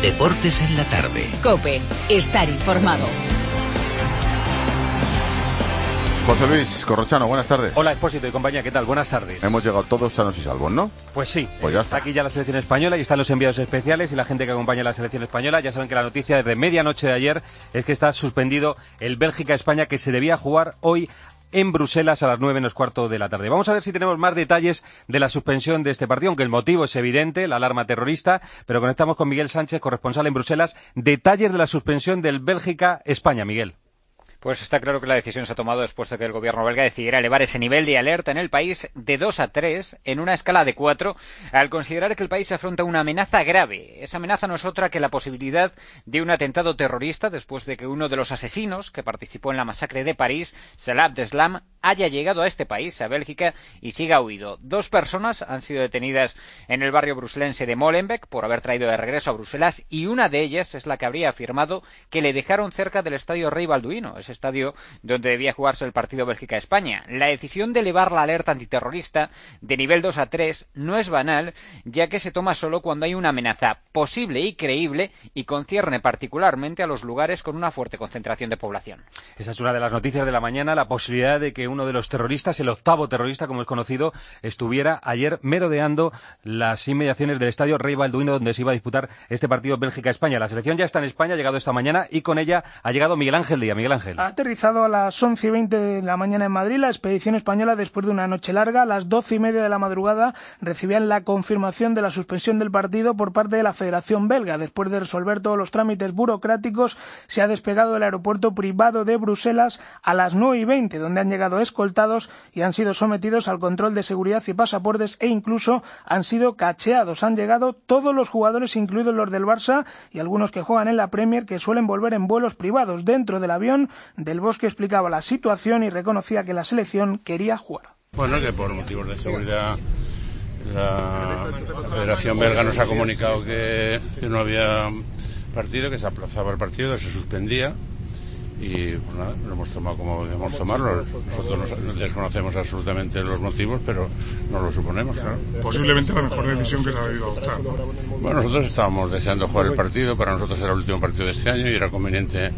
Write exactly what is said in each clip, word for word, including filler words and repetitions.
Deportes en la tarde. COPE. Estar informado. José Luis Corrochano, buenas tardes. Hola, Expósito y compañía, ¿qué tal? Buenas tardes. Hemos llegado todos sanos y salvos, ¿no? Pues sí, pues ya está. Está aquí ya la selección española y están los enviados especiales y la gente que acompaña a la selección española. Ya saben que la noticia desde medianoche de ayer es que está suspendido el Bélgica-España, que se debía jugar hoy en Bruselas a las nueve menos cuarto de la tarde. Vamos a ver si tenemos más detalles de la suspensión de este partido, aunque el motivo es evidente, la alarma terrorista, pero conectamos con Miguel Sánchez, corresponsal en Bruselas. Detalles de la suspensión del Bélgica-España, Miguel. Pues está claro que la decisión se ha tomado después de que el gobierno belga decidiera elevar ese nivel de alerta en el país de dos a tres en una escala de cuatro, al considerar que el país afronta una amenaza grave. Esa amenaza no es otra que la posibilidad de un atentado terrorista después de que uno de los asesinos que participó en la masacre de París, Salah Abdeslam, haya llegado a este país, a Bélgica, y siga huido. Dos personas han sido detenidas en el barrio bruselense de Molenbeek por haber traído de regreso a Bruselas, y una de ellas es la que habría afirmado que le dejaron cerca del estadio Rey Balduino, ese estadio donde debía jugarse el partido Bélgica-España. La decisión de elevar la alerta antiterrorista de nivel dos a tres no es banal, ya que se toma solo cuando hay una amenaza posible y creíble y concierne particularmente a los lugares con una fuerte concentración de población. Esa es una de las noticias de la mañana, la posibilidad de que uno de los terroristas, el octavo terrorista como es conocido, estuviera ayer merodeando las inmediaciones del estadio Rey Balduino, donde se iba a disputar este partido Bélgica-España. La selección ya está en España, ha llegado esta mañana y con ella ha llegado Miguel Ángel Díaz. Miguel Ángel. Ha aterrizado a las once y veinte de la mañana en Madrid la expedición española después de una noche larga. A las doce y media de la madrugada recibían la confirmación de la suspensión del partido por parte de la Federación Belga. Después de resolver todos los trámites burocráticos, se ha despegado del aeropuerto privado de Bruselas a las nueve y veinte, donde han llegado escoltados y han sido sometidos al control de seguridad y pasaportes e incluso han sido cacheados. Han llegado todos los jugadores, incluidos los del Barça y algunos que juegan en la Premier, que suelen volver en vuelos privados. Dentro del avión, Del Bosque explicaba la situación y reconocía que la selección quería jugar. Bueno, que por motivos de seguridad la Federación Belga nos ha comunicado que, que no había partido, que se aplazaba el partido, que se suspendía. Y pues nada, lo hemos tomado como debemos tomarlo. Nosotros no desconocemos absolutamente los motivos, pero no lo suponemos, claro. Posiblemente la mejor decisión que se ha debido adoptar. Bueno, nosotros estábamos deseando jugar el partido. Para nosotros era el último partido de este año y era conveniente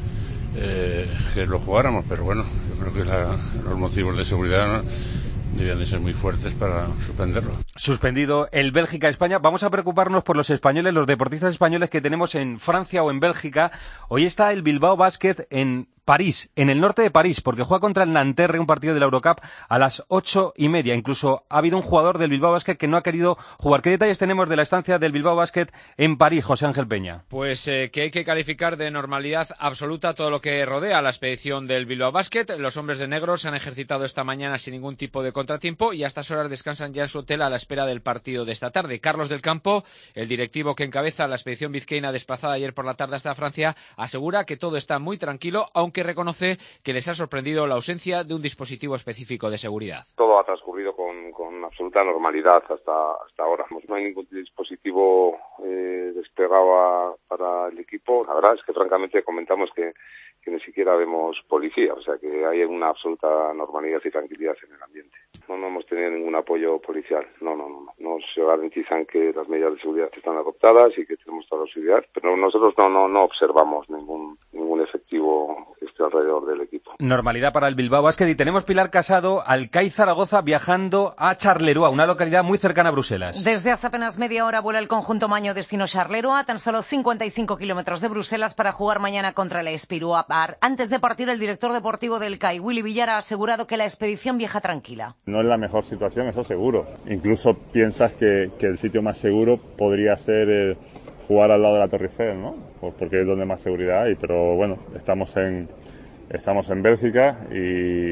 eh, que lo jugáramos, pero bueno, yo creo que la, los motivos de seguridad no debían de ser muy fuertes para suspenderlo. Suspendido el Bélgica-España. Vamos a preocuparnos por los españoles, los deportistas españoles que tenemos en Francia o en Bélgica. Hoy está el Bilbao Basket en París, en el norte de París, porque juega contra el Nanterre un partido de la Eurocup a las ocho y media. Incluso ha habido un jugador del Bilbao Basket que no ha querido jugar. ¿Qué detalles tenemos de la estancia del Bilbao Basket en París, José Ángel Peña? Pues eh, que hay que calificar de normalidad absoluta todo lo que rodea a la expedición del Bilbao Basket. Los hombres de negro se han ejercitado esta mañana sin ningún tipo de contratiempo y a estas horas descansan ya en su hotel a la espera del partido de esta tarde. Carlos del Campo, el directivo que encabeza la expedición vizcaína desplazada ayer por la tarde hasta Francia, asegura que todo está muy tranquilo, aunque reconoce que les ha sorprendido la ausencia de un dispositivo específico de seguridad. Todo ha transcurrido con, con absoluta normalidad hasta hasta ahora. No hay ningún dispositivo eh, desplegado a, para el equipo. La verdad es que francamente comentamos que, que ni siquiera vemos policía, o sea que hay una absoluta normalidad y tranquilidad en el ambiente. No, no hemos tenido ningún apoyo policial, no, no, no. Nos garantizan que las medidas de seguridad están adoptadas y que tenemos toda la seguridad, pero nosotros no, no, no observamos ningún, ningún efectivo que esté alrededor del equipo. Normalidad para el Bilbao Basket y tenemos Pilar Casado, al C A I Zaragoza viajando a Charleroi, una localidad muy cercana a Bruselas. Desde hace apenas media hora vuela el conjunto maño destino Charleroi, a tan solo cincuenta y cinco kilómetros de Bruselas, para jugar mañana contra el Espirua Bar. Antes de partir, el director deportivo del C A I, Willy Villar, ha asegurado que la expedición viaja tranquila. No es la mejor situación, eso seguro. Incluso piensas que, que el sitio más seguro podría ser eh, jugar al lado de la Torre Eiffel, ¿no? Porque es donde más seguridad hay, pero bueno, estamos en estamos en Bélgica y,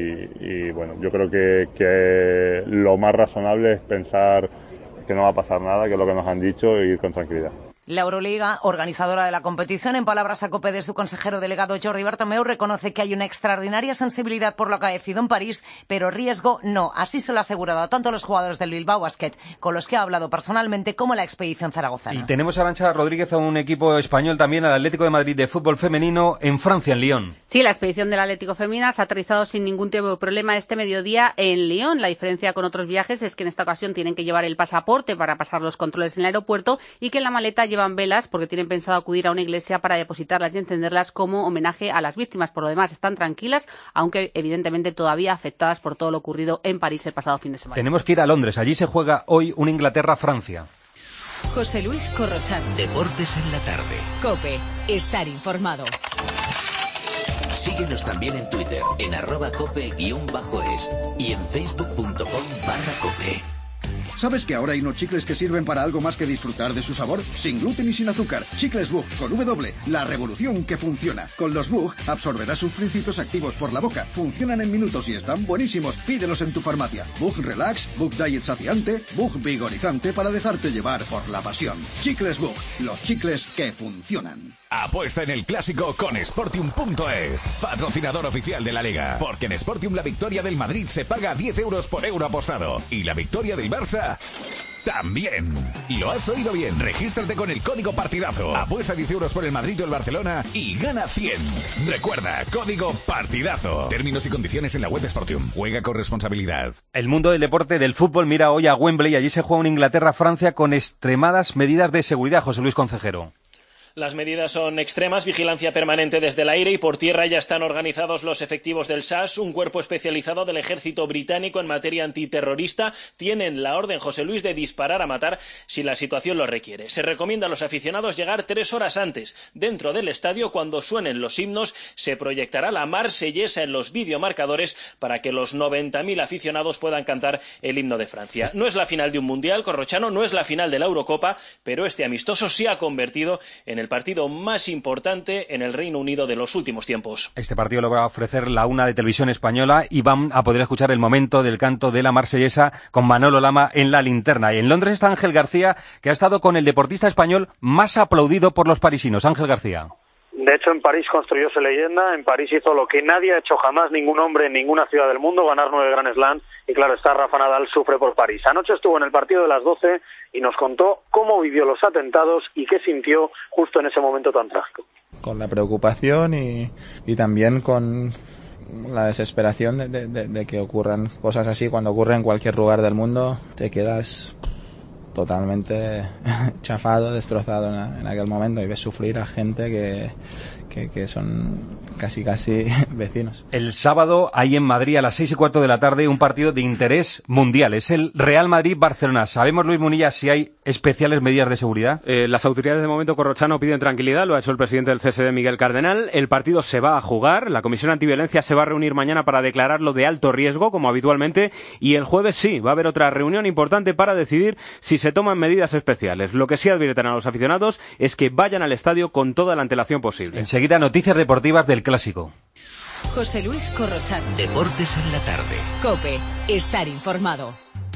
y bueno, yo creo que, que lo más razonable es pensar que no va a pasar nada, que es lo que nos han dicho, e ir con tranquilidad. La Euroliga, organizadora de la competición, en palabras a COPE de su consejero delegado Jordi Bartomeu, reconoce que hay una extraordinaria sensibilidad por lo acaecido en París, pero riesgo no. Así se lo ha asegurado tanto los jugadores del Bilbao Basket, con los que ha hablado personalmente, como la expedición zaragozana. Y tenemos a Arantxa Rodríguez, a un equipo español también, al Atlético de Madrid de fútbol femenino, en Francia, en Lyon. Sí, la expedición del Atlético Femina se ha aterrizado sin ningún tipo de problema este mediodía en Lyon. La diferencia con otros viajes es que en esta ocasión tienen que llevar el pasaporte para pasar los controles en el aeropuerto y que en la maleta llevan llevan velas porque tienen pensado acudir a una iglesia para depositarlas y encenderlas como homenaje a las víctimas. Por lo demás, están tranquilas, aunque evidentemente todavía afectadas por todo lo ocurrido en París el pasado fin de semana. Tenemos que ir a Londres. Allí se juega hoy un Inglaterra-Francia. José Luis Corrochano. Deportes en la tarde. COPE. Estar informado. Síguenos también en Twitter, en arroba cope guión bajo es y en facebook punto com barra cope. ¿Sabes que ahora hay unos chicles que sirven para algo más que disfrutar de su sabor? Sin gluten y sin azúcar. Chicles Bug con W. La revolución que funciona. Con los Bug absorberás sus principios activos por la boca. Funcionan en minutos y están buenísimos. Pídelos en tu farmacia. Bug Relax, Bug Diet saciante, Bug vigorizante para dejarte llevar por la pasión. Chicles Bug. Los chicles que funcionan. Apuesta en el clásico con Sportium punto es, patrocinador oficial de la Liga. Porque en Sportium la victoria del Madrid se paga diez euros por euro apostado. Y la victoria del Barça también. Lo has oído bien. Regístrate con el código partidazo. Apuesta diez euros por el Madrid o el Barcelona y gana cien. Recuerda, código partidazo. Términos y condiciones en la web de Sportium. Juega con responsabilidad. El mundo del deporte del fútbol mira hoy a Wembley. Allí se juega un Inglaterra-Francia con extremadas medidas de seguridad. José Luis Concejero. Las medidas son extremas, vigilancia permanente desde el aire y por tierra ya están organizados los efectivos del S A S, un cuerpo especializado del ejército británico en materia antiterrorista. Tienen la orden, José Luis, de disparar a matar si la situación lo requiere. Se recomienda a los aficionados llegar tres horas antes. Dentro del estadio, cuando suenen los himnos, se proyectará la marsellesa en los videomarcadores para que los noventa mil aficionados puedan cantar el himno de Francia. No es la final de un mundial, Corrochano, no es la final de la Eurocopa, pero este amistoso se ha convertido en el el partido más importante en el Reino Unido de los últimos tiempos. Este partido lo va a ofrecer la una de Televisión Española y van a poder escuchar el momento del canto de la marsellesa con Manolo Lama en la linterna. Y en Londres está Ángel García, que ha estado con el deportista español más aplaudido por los parisinos. Ángel García. De hecho, en París construyóse leyenda, en París hizo lo que nadie ha hecho jamás, ningún hombre en ninguna ciudad del mundo, ganar nueve Grand Slam, y claro está, Rafa Nadal sufre por París. Anoche estuvo en el partido de las doce y nos contó cómo vivió los atentados y qué sintió justo en ese momento tan trágico. Con la preocupación y, y también con la desesperación de, de, de, de que ocurran cosas así. Cuando ocurre en cualquier lugar del mundo, te quedas totalmente chafado, destrozado en, en aquel momento, y ves sufrir a gente que, que, que son casi casi vecinos. El sábado hay en Madrid a las seis y cuarto de la tarde un partido de interés mundial. Es el Real Madrid-Barcelona. ¿Sabemos, Luis Munilla, si hay especiales medidas de seguridad? Eh, las autoridades de momento, Corrochano, piden tranquilidad. Lo ha hecho el presidente del C S D, Miguel Cardenal. El partido se va a jugar. La Comisión Antiviolencia se va a reunir mañana para declararlo de alto riesgo, como habitualmente. Y el jueves sí, va a haber otra reunión importante para decidir si se toman medidas especiales. Lo que sí advierten a los aficionados es que vayan al estadio con toda la antelación posible. Enseguida, noticias deportivas del clásico. José Luis Corrochano. Deportes en la tarde. COPE. Estar informado.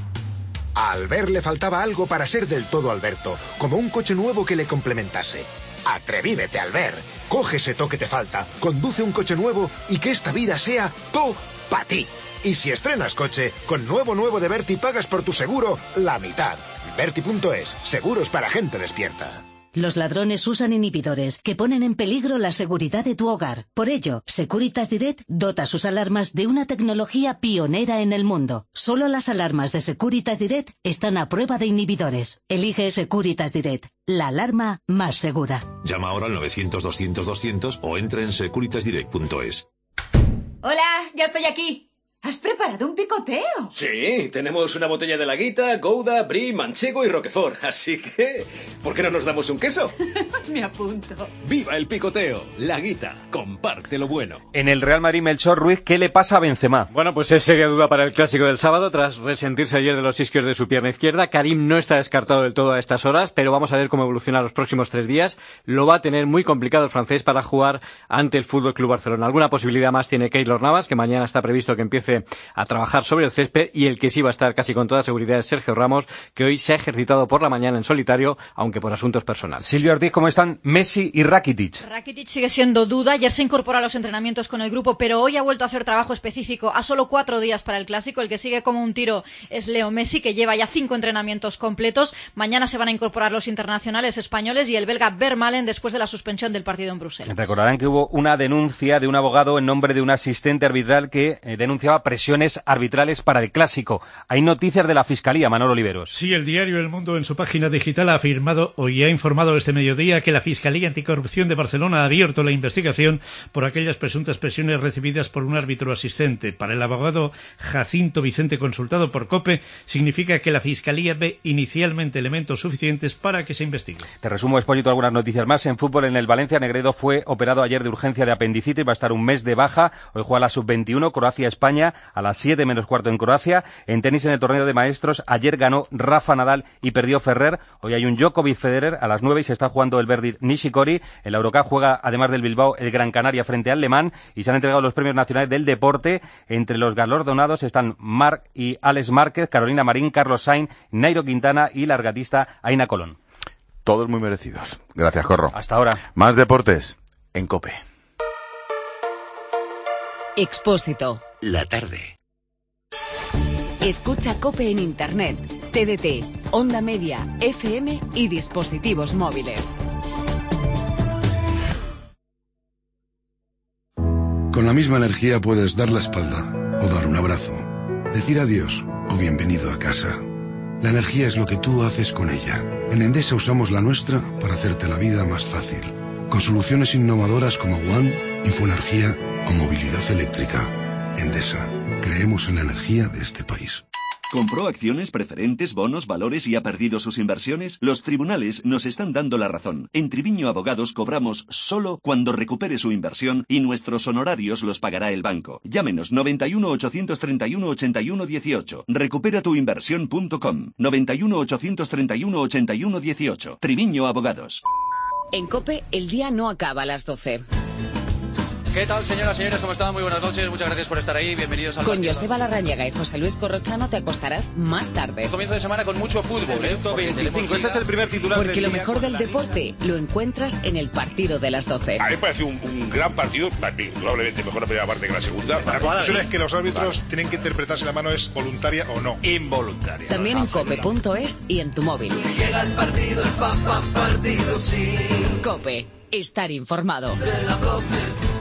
A Albert le faltaba algo para ser del todo Alberto, como un coche nuevo que le complementase. Atrevívete, Albert. Coge ese toque que te falta, conduce un coche nuevo y que esta vida sea to pa' ti. Y si estrenas coche, con nuevo nuevo de Berti pagas por tu seguro la mitad. Berti punto es, seguros para gente despierta. Los ladrones usan inhibidores que ponen en peligro la seguridad de tu hogar. Por ello, Securitas Direct dota sus alarmas de una tecnología pionera en el mundo. Solo las alarmas de Securitas Direct están a prueba de inhibidores. Elige Securitas Direct, la alarma más segura. Llama ahora al novecientos doscientos doscientos o entra en securitas direct punto es. Hola, ya estoy aquí. ¿Has preparado un picoteo? Sí, tenemos una botella de Laguita, Gouda, Brie, Manchego y Roquefort. Así que, ¿por qué no nos damos un queso? Me apunto. ¡Viva el picoteo! Laguita, comparte lo bueno. En el Real Madrid, Melchor Ruiz, ¿qué le pasa a Benzema? Bueno, pues es seria duda para el clásico del sábado. Tras resentirse ayer de los isquios de su pierna izquierda, Karim no está descartado del todo a estas horas, pero vamos a ver cómo evoluciona los próximos tres días. Lo va a tener muy complicado el francés para jugar ante el Fútbol Club Barcelona. Alguna posibilidad más tiene Keylor Navas, que mañana está previsto que empiece a trabajar sobre el césped, y el que sí va a estar casi con toda seguridad es Sergio Ramos, que hoy se ha ejercitado por la mañana en solitario, aunque por asuntos personales. Silvia Ortiz, ¿cómo están Messi y Rakitic? Rakitic sigue siendo duda. Ayer se incorporó a los entrenamientos con el grupo, pero hoy ha vuelto a hacer trabajo específico a solo cuatro días para el Clásico. El que sigue como un tiro es Leo Messi, que lleva ya cinco entrenamientos completos. Mañana se van a incorporar los internacionales españoles y el belga Vermaelen después de la suspensión del partido en Bruselas. Recordarán que hubo una denuncia de un abogado en nombre de un asistente arbitral que eh, denunciaba prueba presiones arbitrales para el Clásico. Hay noticias de la Fiscalía, Manolo Oliveros. Sí, el diario El Mundo en su página digital ha afirmado hoy ha informado este mediodía que la Fiscalía Anticorrupción de Barcelona ha abierto la investigación por aquellas presuntas presiones recibidas por un árbitro asistente. Para el abogado Jacinto Vicente, consultado por COPE, significa que la Fiscalía ve inicialmente elementos suficientes para que se investigue. Te resumo, Espósito, algunas noticias más. En fútbol, en el Valencia, Negredo fue operado ayer de urgencia de apendicitis, va a estar un mes de baja. Hoy juega la sub veintiuno, Croacia-España, a las siete menos cuarto en Croacia. En tenis, en el torneo de maestros, ayer ganó Rafa Nadal y perdió Ferrer. Hoy hay un Djokovic-Federer a las nueve y se está jugando el Verdi Nishikori. En la Eurocup juega, además del Bilbao, el Gran Canaria frente al Le Mans y se han entregado los premios nacionales del deporte. Entre los galardonados están Marc y Alex Márquez, Carolina Marín, Carlos Sainz, Nairo Quintana y la regatista Aina Colón. Todos muy merecidos. Gracias, Corro. Hasta ahora. Más deportes en COPE. Expósito. La tarde. Escucha COPE en Internet, T D T, Onda Media, F M y dispositivos móviles. Con la misma energía puedes dar la espalda o dar un abrazo, decir adiós o bienvenido a casa. La energía es lo que tú haces con ella. En Endesa usamos la nuestra para hacerte la vida más fácil. Con soluciones innovadoras como One, Infoenergía o movilidad eléctrica. Endesa, creemos en la energía de este país. ¿Compró acciones, preferentes, bonos, valores y ha perdido sus inversiones? Los tribunales nos están dando la razón. En Triviño Abogados cobramos solo cuando recupere su inversión y nuestros honorarios los pagará el banco. Llámenos noventa y uno, ochocientos treinta y uno, ochenta y uno dieciocho. recupera tu inversión punto com. noventa y uno, ochocientos treinta y uno, ochenta y uno dieciocho. Triviño Abogados. En COPE, el día no acaba a las doce. ¿Qué tal, señoras y señores? ¿Cómo están? Muy buenas noches. Muchas gracias por estar ahí. Bienvenidos al... Con Joseba Larrañaga y José Luis Corrochano te acostarás más tarde. Comienzo de semana con mucho fútbol, ¿eh? veinticinco. Este es el primer titular. Porque lo mejor del deporte lo encuentras en el partido de las doce. A mí me parece un, un gran partido, probablemente mejor la primera parte que la segunda. La conclusión es que los árbitros vale. tienen que interpretar si la mano es voluntaria o no. Involuntaria. También en cope punto es y en tu móvil. Llega el partido, el papá partido, sí. COPE. Estar informado. De la doce.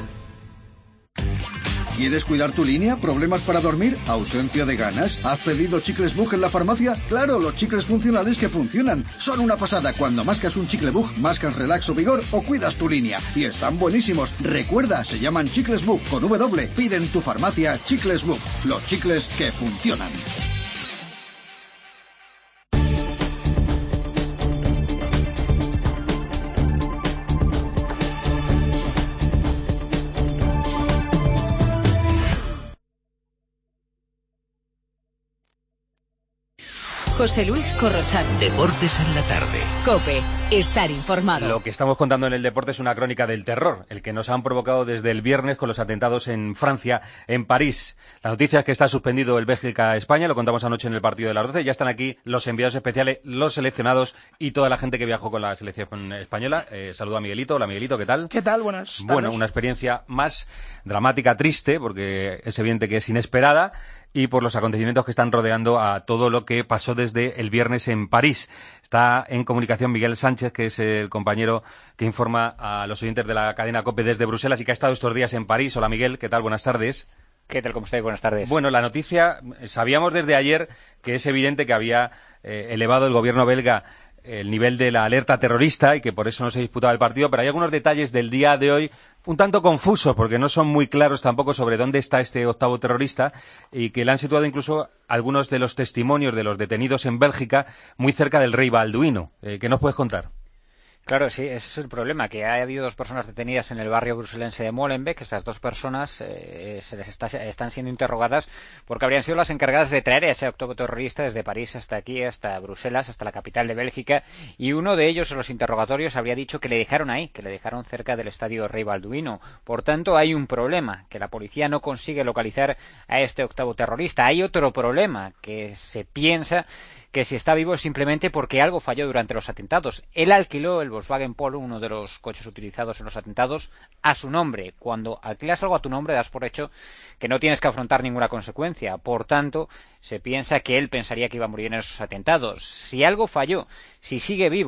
¿Quieres cuidar tu línea? ¿Problemas para dormir? ¿Ausencia de ganas? ¿Has pedido chicles Bug en la farmacia? ¡Claro, los chicles funcionales que funcionan! Son una pasada. Cuando mascas un chicle Bug, mascas Relax o Vigor o cuidas tu línea. Y están buenísimos. Recuerda, se llaman chicles Bug con W. Pide en tu farmacia chicles Bug. Los chicles que funcionan. José Luis Corrochano. Deportes en la tarde. COPE. Estar informado. Lo que estamos contando en el deporte es una crónica del terror, el que nos han provocado desde el viernes con los atentados en Francia, en París. La noticia es que está suspendido el Bélgica-España, lo contamos anoche en el partido de las doce. Ya están aquí los enviados especiales, los seleccionados y toda la gente que viajó con la selección española. Eh, saludo a Miguelito. Hola, Miguelito, ¿qué tal? ¿Qué tal? Buenas tardes. Bueno, una experiencia más dramática, triste, porque es evidente que es inesperada, y por los acontecimientos que están rodeando a todo lo que pasó desde el viernes en París. Está en comunicación Miguel Sánchez, que es el compañero que informa a los oyentes de la cadena COPE desde Bruselas y que ha estado estos días en París. Hola, Miguel, ¿qué tal? Buenas tardes. ¿Qué tal? ¿Cómo estáis? Buenas tardes. Bueno, la noticia, sabíamos desde ayer que es evidente que había eh, elevado el gobierno belga el nivel de la alerta terrorista y que por eso no se disputaba el partido, pero hay algunos detalles del día de hoy un tanto confusos porque no son muy claros tampoco sobre dónde está este octavo terrorista y que le han situado incluso algunos de los testimonios de los detenidos en Bélgica muy cerca del rey Balduino. Eh, ¿Qué nos puedes contar? Claro, sí, ese es el problema, que ha habido dos personas detenidas en el barrio bruselense de Molenbeek. Esas dos personas eh, se les está, están siendo interrogadas porque habrían sido las encargadas de traer a ese octavo terrorista desde París hasta aquí, hasta Bruselas, hasta la capital de Bélgica, y uno de ellos en los interrogatorios habría dicho que le dejaron ahí, que le dejaron cerca del estadio Rey Balduino. Por tanto, hay un problema, que la policía no consigue localizar a este octavo terrorista. Hay otro problema, que se piensa que si está vivo es simplemente porque algo falló durante los atentados. Él alquiló el Volkswagen Polo, uno de los coches utilizados en los atentados, a su nombre. Cuando alquilas algo a tu nombre das por hecho que no tienes que afrontar ninguna consecuencia. Por tanto, se piensa que él pensaría que iba a morir en esos atentados. Si algo falló, si sigue vivo,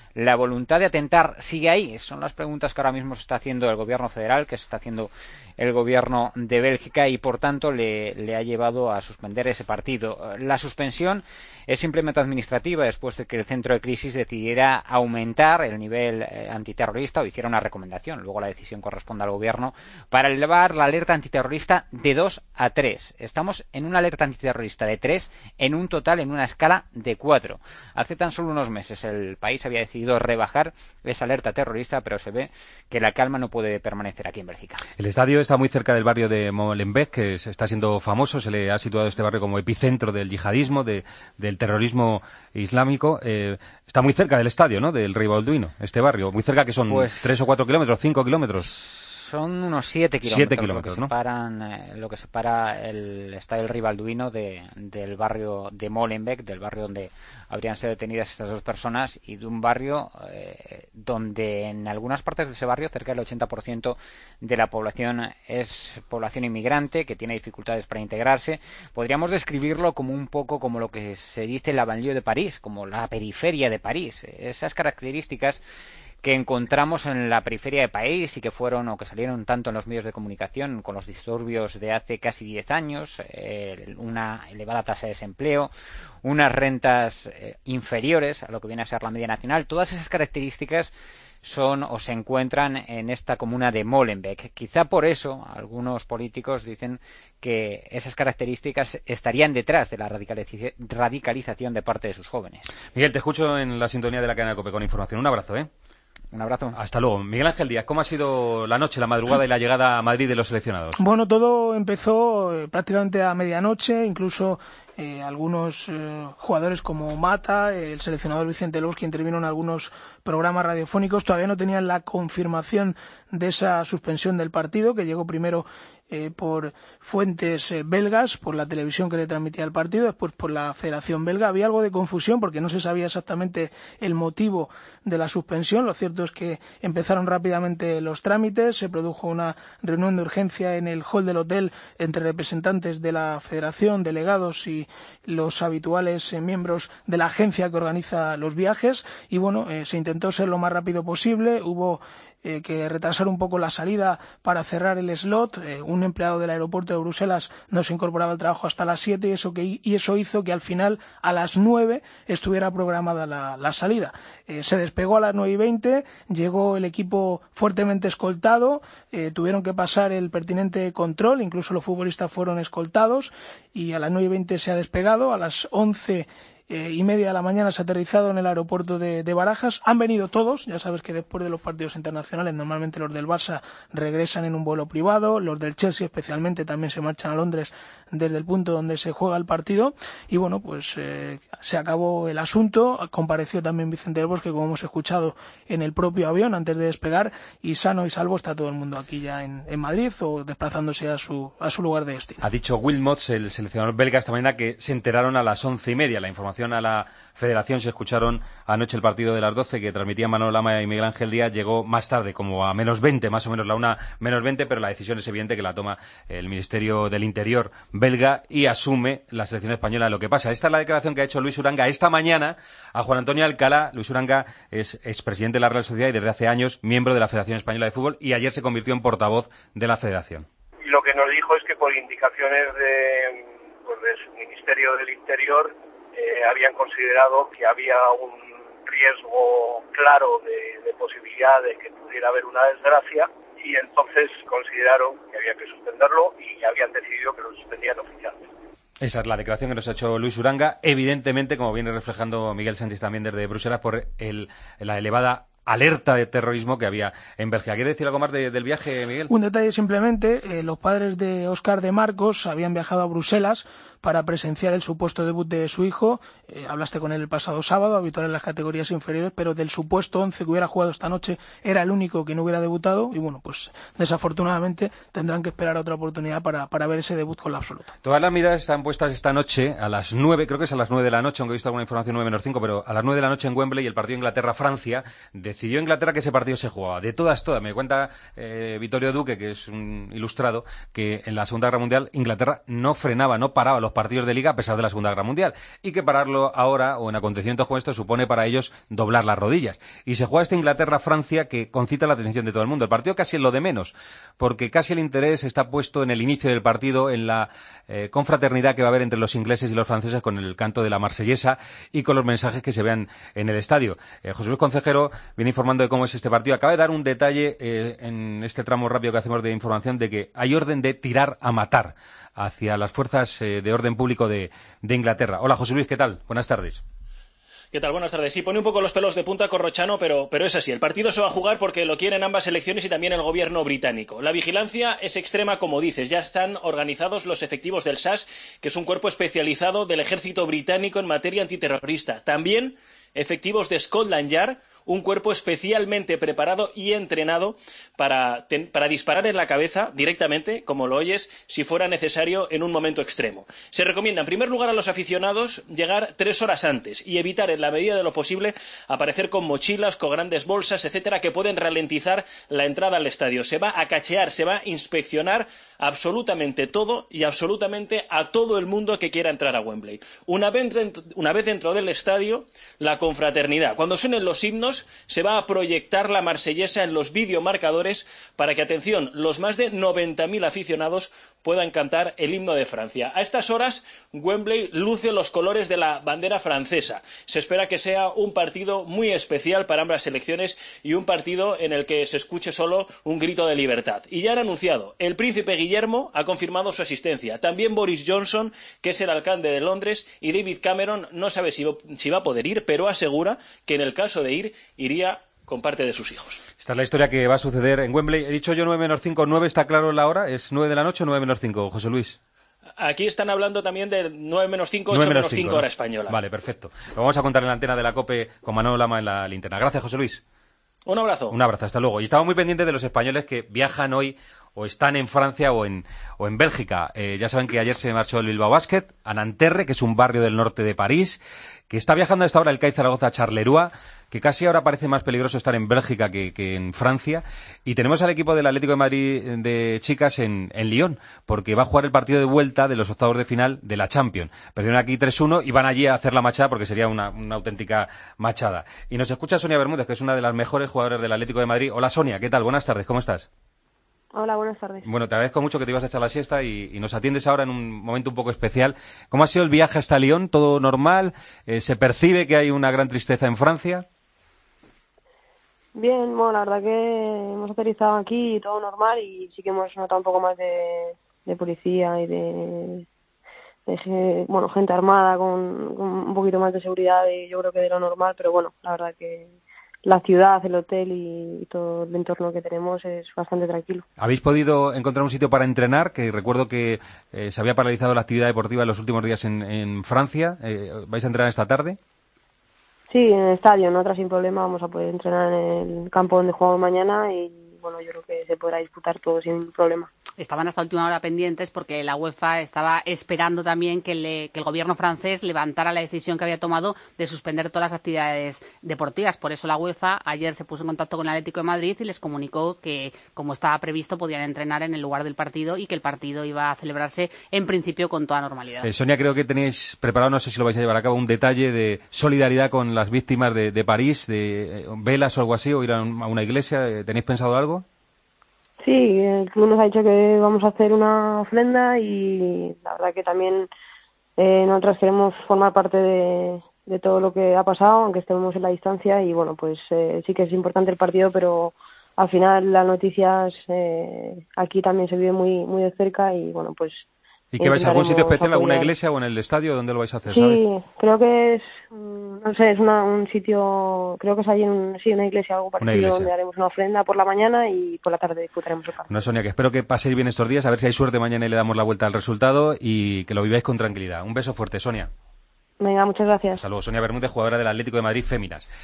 ¿La voluntad de atentar sigue ahí? Son las preguntas que ahora mismo se está haciendo el gobierno federal, que se está haciendo el gobierno de Bélgica, y por tanto le, le ha llevado a suspender ese partido. La suspensión es simplemente administrativa después de que el centro de crisis decidiera aumentar el nivel eh, antiterrorista o hiciera una recomendación. Luego la decisión corresponde al gobierno para elevar la alerta antiterrorista de dos a tres. Estamos en una alerta antiterrorista de tres en un total en una escala de cuatro. Hace tan solo unos meses el país había decidido rebajar esa alerta terrorista, pero se ve que la calma no puede permanecer aquí en Bélgica. El estadio está muy cerca del barrio de Molenbeek, que se está siendo famoso. Se le ha situado este barrio como epicentro del yihadismo, de, del terrorismo islámico. Eh, está muy cerca del estadio, ¿no?, del Rey Balduino, este barrio. Muy cerca, que son pues, tres o cuatro kilómetros, cinco kilómetros. Son unos siete kilómetros, siete kilómetros lo, que ¿no? separan, eh, lo que separa el estadio del Rey Balduino de, del barrio de Molenbeek, del barrio donde habrían sido detenidas estas dos personas, y de un barrio eh, donde en algunas partes de ese barrio cerca del ochenta por ciento de la población es población inmigrante que tiene dificultades para integrarse. Podríamos describirlo como un poco como lo que se dice la banlieue de París, como la periferia de París. Esas características que encontramos en la periferia de París y que fueron o que salieron tanto en los medios de comunicación con los disturbios de hace casi diez años, eh, una elevada tasa de desempleo, unas rentas eh, inferiores a lo que viene a ser la media nacional. Todas esas características son o se encuentran en esta comuna de Molenbeek. Quizá por eso algunos políticos dicen que esas características estarían detrás de la radicaliz- radicalización de parte de sus jóvenes. Miguel, te escucho en la sintonía de la cadena COPE con información. Un abrazo, ¿eh? Un abrazo. Hasta luego. Miguel Ángel Díaz, ¿cómo ha sido la noche, la madrugada y la llegada a Madrid de los seleccionados? Bueno, todo empezó eh, prácticamente a medianoche, incluso eh, algunos eh, jugadores como Mata, el seleccionador Vicente Lobos, que intervino en algunos programas radiofónicos, todavía no tenían la confirmación de esa suspensión del partido, que llegó primero eh, por fuentes eh, belgas, por la televisión que le transmitía el partido, después por la Federación Belga. Había algo de confusión porque no se sabía exactamente el motivo de la suspensión. Lo cierto es que empezaron rápidamente los trámites, se produjo una reunión de urgencia en el hall del hotel entre representantes de la Federación, delegados y los habituales eh, miembros de la agencia que organiza los viajes, y bueno, eh, se intentó ser lo más rápido posible. Hubo Eh, que retrasar un poco la salida para cerrar el slot. Eh, un empleado del aeropuerto de Bruselas no se incorporaba al trabajo hasta las siete y eso, que, y eso hizo que al final a las nueve estuviera programada la, la salida. Eh, se despegó a las nueve y veinte, llegó el equipo fuertemente escoltado, eh, tuvieron que pasar el pertinente control, incluso los futbolistas fueron escoltados, y a las nueve y veinte se ha despegado. A las once Eh, y media de la mañana se ha aterrizado en el aeropuerto de, de Barajas. Han venido todos, ya sabes que después de los partidos internacionales normalmente los del Barça regresan en un vuelo privado, los del Chelsea especialmente también se marchan a Londres desde el punto donde se juega el partido, y bueno, pues eh, se acabó el asunto. Compareció también Vicente del Bosque, como hemos escuchado, en el propio avión antes de despegar, y sano y salvo está todo el mundo aquí ya en, en Madrid o desplazándose a su, a su lugar de destino. Ha dicho Wilmots, el seleccionador belga, esta mañana que se enteraron a las once y media. La información a la Federación, se escucharon anoche el partido de las doce que transmitían Manolo Lama y Miguel Ángel Díaz, llegó más tarde, como a menos veinte, más o menos la una menos veinte, pero la decisión es evidente que la toma el Ministerio del Interior belga y asume la selección española lo que pasa. Esta es la declaración que ha hecho Luis Uranga esta mañana a Juan Antonio Alcalá. Luis Uranga es expresidente de la Real Sociedad y desde hace años miembro de la Federación Española de Fútbol, y ayer se convirtió en portavoz de la Federación. Y lo que nos dijo es que por indicaciones de, pues, de su Ministerio del Interior Eh, habían considerado que había un riesgo claro de, de posibilidad de que pudiera haber una desgracia, y entonces consideraron que había que suspenderlo y habían decidido que lo suspendían oficialmente. Esa es la declaración que nos ha hecho Luis Uranga, evidentemente, como viene reflejando Miguel Sánchez también desde Bruselas, por el, la elevada alerta de terrorismo que había en Bélgica. ¿Quiere decir algo más de, del viaje, Miguel? Un detalle simplemente, eh, los padres de Óscar de Marcos habían viajado a Bruselas para presenciar el supuesto debut de su hijo. Eh, hablaste con él el pasado sábado, habitual en las categorías inferiores, pero del supuesto once que hubiera jugado esta noche era el único que no hubiera debutado, y bueno, pues desafortunadamente tendrán que esperar otra oportunidad para, para ver ese debut con la absoluta. Todas las miradas están puestas esta noche a las nueve, creo que es a las nueve de la noche, aunque he visto alguna información nueve menos cinco, pero a las nueve de la noche en Wembley, el partido Inglaterra-Francia. Decidió Inglaterra que ese partido se jugaba. De todas, todas. Me cuenta eh, Vittorio Duque, que es un ilustrado, que en la Segunda Guerra Mundial Inglaterra no frenaba, no paraba los los partidos de Liga a pesar de la Segunda Guerra Mundial, y que pararlo ahora o en acontecimientos como estos supone para ellos doblar las rodillas. Y se juega esta Inglaterra-Francia que concita la atención de todo el mundo. El partido casi es lo de menos, porque casi el interés está puesto en el inicio del partido, en la eh, confraternidad que va a haber entre los ingleses y los franceses con el canto de la marsellesa y con los mensajes que se vean en el estadio. Eh, José Luis Concejero viene informando de cómo es este partido. Acaba de dar un detalle eh, en este tramo rápido que hacemos de información de que hay orden de tirar a matar hacia las fuerzas eh, de orden público de, de Inglaterra. Hola José Luis, ¿qué tal? Buenas tardes. ¿Qué tal? Buenas tardes. Sí, pone un poco los pelos de punta Corrochano, pero, pero es así. El partido se va a jugar porque lo quieren ambas elecciones y también el gobierno británico. La vigilancia es extrema, como dices. Ya están organizados los efectivos del S A S, que es un cuerpo especializado del ejército británico en materia antiterrorista. También efectivos de Scotland Yard, un cuerpo especialmente preparado y entrenado para, ten, para disparar en la cabeza directamente, como lo oyes, si fuera necesario en un momento extremo. Se recomienda, en primer lugar, a los aficionados llegar tres horas antes y evitar, en la medida de lo posible, aparecer con mochilas, con grandes bolsas, etcétera, que pueden ralentizar la entrada al estadio. Se va a cachear, se va a inspeccionar absolutamente todo y absolutamente a todo el mundo que quiera entrar a Wembley. Una vez, una vez dentro del estadio, la confraternidad. Cuando suenen los himnos, se va a proyectar la marsellesa en los videomarcadores para que, atención, los más de noventa mil aficionados puedan cantar el himno de Francia. A estas horas, Wembley luce los colores de la bandera francesa. Se espera que sea un partido muy especial para ambas selecciones y un partido en el que se escuche solo un grito de libertad. Y ya han anunciado, el príncipe Guillermo ha confirmado su asistencia. También Boris Johnson, que es el alcalde de Londres, y David Cameron no sabe si, si va a poder ir, pero asegura que en el caso de ir, iría con parte de sus hijos. Esta es la historia que va a suceder en Wembley. He dicho yo nueve menos cinco, nueve está claro la hora, ¿es nueve de la noche o nueve menos cinco, José Luis? Aquí están hablando también de nueve menos cinco, ocho menos cinco, hora española. Vale, perfecto. Lo vamos a contar en la antena de la COPE con Manolo Lama en la linterna. Gracias, José Luis. Un abrazo. Un abrazo, hasta luego. Y estamos muy pendientes de los españoles que viajan hoy o están en Francia o en, o en Bélgica. Eh, ya saben que ayer se marchó el Bilbao Basket a Nanterre, que es un barrio del norte de París, que está viajando a esta hora el C A I Zaragoza a Charleroi, que casi ahora parece más peligroso estar en Bélgica que, que en Francia. Y tenemos al equipo del Atlético de Madrid de chicas en, en Lyon, porque va a jugar el partido de vuelta de los octavos de final de la Champions. Perdieron aquí tres uno y van allí a hacer la machada porque sería una, una auténtica machada. Y nos escucha Sonia Bermúdez, que es una de las mejores jugadoras del Atlético de Madrid. Hola Sonia, ¿qué tal? Buenas tardes, ¿cómo estás? Hola, buenas tardes. Bueno, te agradezco mucho que te ibas a echar la siesta y, y nos atiendes ahora en un momento un poco especial. ¿Cómo ha sido el viaje hasta Lyon? ¿Todo normal? Eh, ¿Se percibe que hay una gran tristeza en Francia? Bien, bueno, la verdad que hemos aterrizado aquí y todo normal, y sí que hemos notado un poco más de, de policía y de, de bueno, gente armada con, con un poquito más de seguridad, y yo creo que de lo normal, pero bueno, la verdad que la ciudad, el hotel y, y todo el entorno que tenemos es bastante tranquilo. ¿Habéis podido encontrar un sitio para entrenar? Que recuerdo que eh, se había paralizado la actividad deportiva en los últimos días en, en Francia. Eh, ¿Vais a entrenar esta tarde? Sí, en el estadio, ¿no? Otra sin problema, vamos a poder entrenar en el campo donde jugamos mañana y bueno, yo creo que se podrá disputar todo sin problema. Estaban hasta última hora pendientes porque la UEFA estaba esperando también que, le, que el gobierno francés levantara la decisión que había tomado de suspender todas las actividades deportivas. Por eso la UEFA ayer se puso en contacto con el Atlético de Madrid y les comunicó que, como estaba previsto, podían entrenar en el lugar del partido y que el partido iba a celebrarse en principio con toda normalidad. Eh, Sonia, creo que tenéis preparado, no sé si lo vais a llevar a cabo, un detalle de solidaridad con las víctimas de, de París, de eh, velas o algo así, o ir a, un, a una iglesia. ¿Tenéis pensado algo? Sí, el club nos ha dicho que vamos a hacer una ofrenda y la verdad que también eh, nosotros queremos formar parte de, de todo lo que ha pasado, aunque estemos en la distancia, y bueno, pues eh, sí que es importante el partido, pero al final las noticias eh, aquí también se vive muy muy de cerca y bueno, pues... ¿Y qué vais a algún sitio especial, alguna iglesia o en el estadio? ¿Dónde lo vais a hacer? Sí, ¿sabes? Creo que es, no sé, es una, un sitio, creo que es allí en un, sí, una iglesia, algo parecido, iglesia. Donde haremos una ofrenda por la mañana y por la tarde disputaremos el partido. No, Sonia, que espero que paséis bien estos días, a ver si hay suerte mañana y le damos la vuelta al resultado y que lo viváis con tranquilidad. Un beso fuerte, Sonia. Venga, muchas gracias. Hasta luego, Sonia Bermúdez, jugadora del Atlético de Madrid Féminas.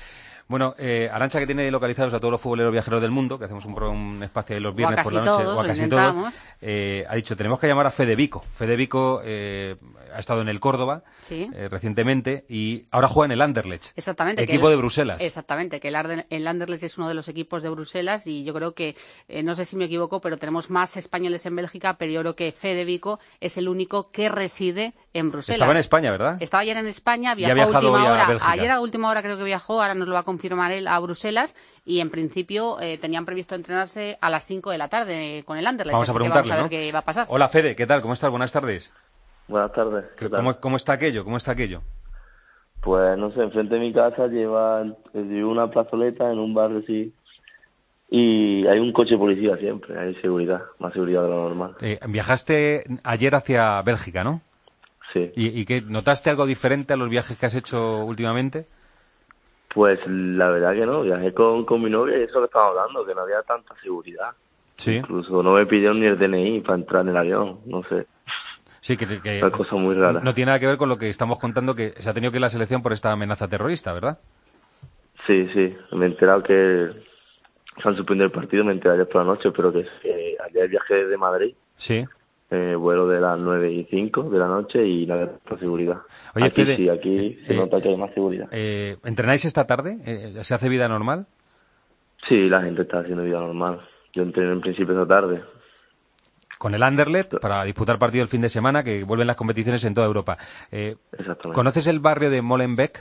Bueno, eh, Arantxa, que tiene localizados a todos los futboleros viajeros del mundo, que hacemos un, pro, un espacio ahí los viernes por la noche, todos, o a casi todos, eh, ha dicho, tenemos que llamar a Fede Vico. Fede Vico eh, ha estado en el Córdoba sí. eh, recientemente y ahora juega en el Anderlecht, exactamente, equipo el, de Bruselas. Exactamente, que el, Arde, el Anderlecht es uno de los equipos de Bruselas y yo creo que, eh, no sé si me equivoco, pero tenemos más españoles en Bélgica, pero yo creo que Fede Vico es el único que reside en Bruselas. Estaba en España, ¿verdad? Estaba ayer en España, viajó y ha a última a hora. Bélgica. Ayer a última hora creo que viajó, ahora nos lo va a confirmar él, a Bruselas, y en principio eh, tenían previsto entrenarse a las cinco de la tarde con el Anderlecht. Vamos a preguntarle, vamos a ver ¿no? qué va a pasar. Hola Fede, ¿qué tal? ¿Cómo estás? Buenas tardes. Buenas tardes. ¿Qué tal? ¿Cómo, ¿Cómo está aquello? ¿Cómo está aquello? Pues no sé, enfrente de mi casa lleva una plazoleta en un barrio así y hay un coche de policía siempre, hay seguridad, más seguridad de lo normal. Eh, viajaste ayer hacia Bélgica, ¿no? Sí. ¿Y, y qué, notaste algo diferente a los viajes que has hecho últimamente? Pues la verdad que no, viajé con, con mi novia y eso que estaba hablando, que no había tanta seguridad. Sí. Incluso no me pidieron ni el D N I para entrar en el avión, no sé. Sí, que, que una cosa muy rara. No tiene nada que ver con lo que estamos contando, que se ha tenido que ir la selección por esta amenaza terrorista, ¿verdad? Sí, sí, me he enterado que se han suspendido el partido, me enteré ayer por la noche, pero que eh, ayer viajé de Madrid. Sí. Eh, vuelo de las nueve y cinco de la noche y la por seguridad. Oye, aquí Fede, sí, aquí se eh, nota que hay más seguridad. Eh, ¿Entrenáis esta tarde? Eh, ¿Se hace vida normal? Sí, la gente está haciendo vida normal. Yo entrené en principio esta tarde. Con el Anderlecht para disputar partido el fin de semana, que vuelven las competiciones en toda Europa. Eh, Exactamente. ¿Conoces el barrio de Molenbeek?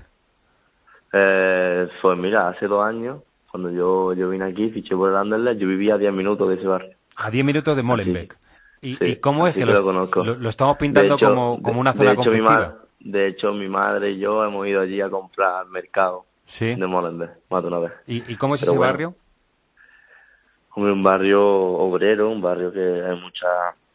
Eh, pues mira, hace dos años, cuando yo, yo vine aquí, fiché por el Anderlecht, yo vivía a diez minutos de ese barrio. A diez minutos de Molenbeek. ¿Y, sí, ¿Y cómo es que, que lo, lo, lo, lo estamos pintando hecho, como, como una de, zona de hecho, conflictiva? Mi de hecho, mi madre y yo hemos ido allí a comprar al mercado ¿Sí? de Molenbeek, más de una vez. ¿Y, y cómo es Pero ese bueno, barrio? Hombre, un barrio obrero, un barrio que hay mucha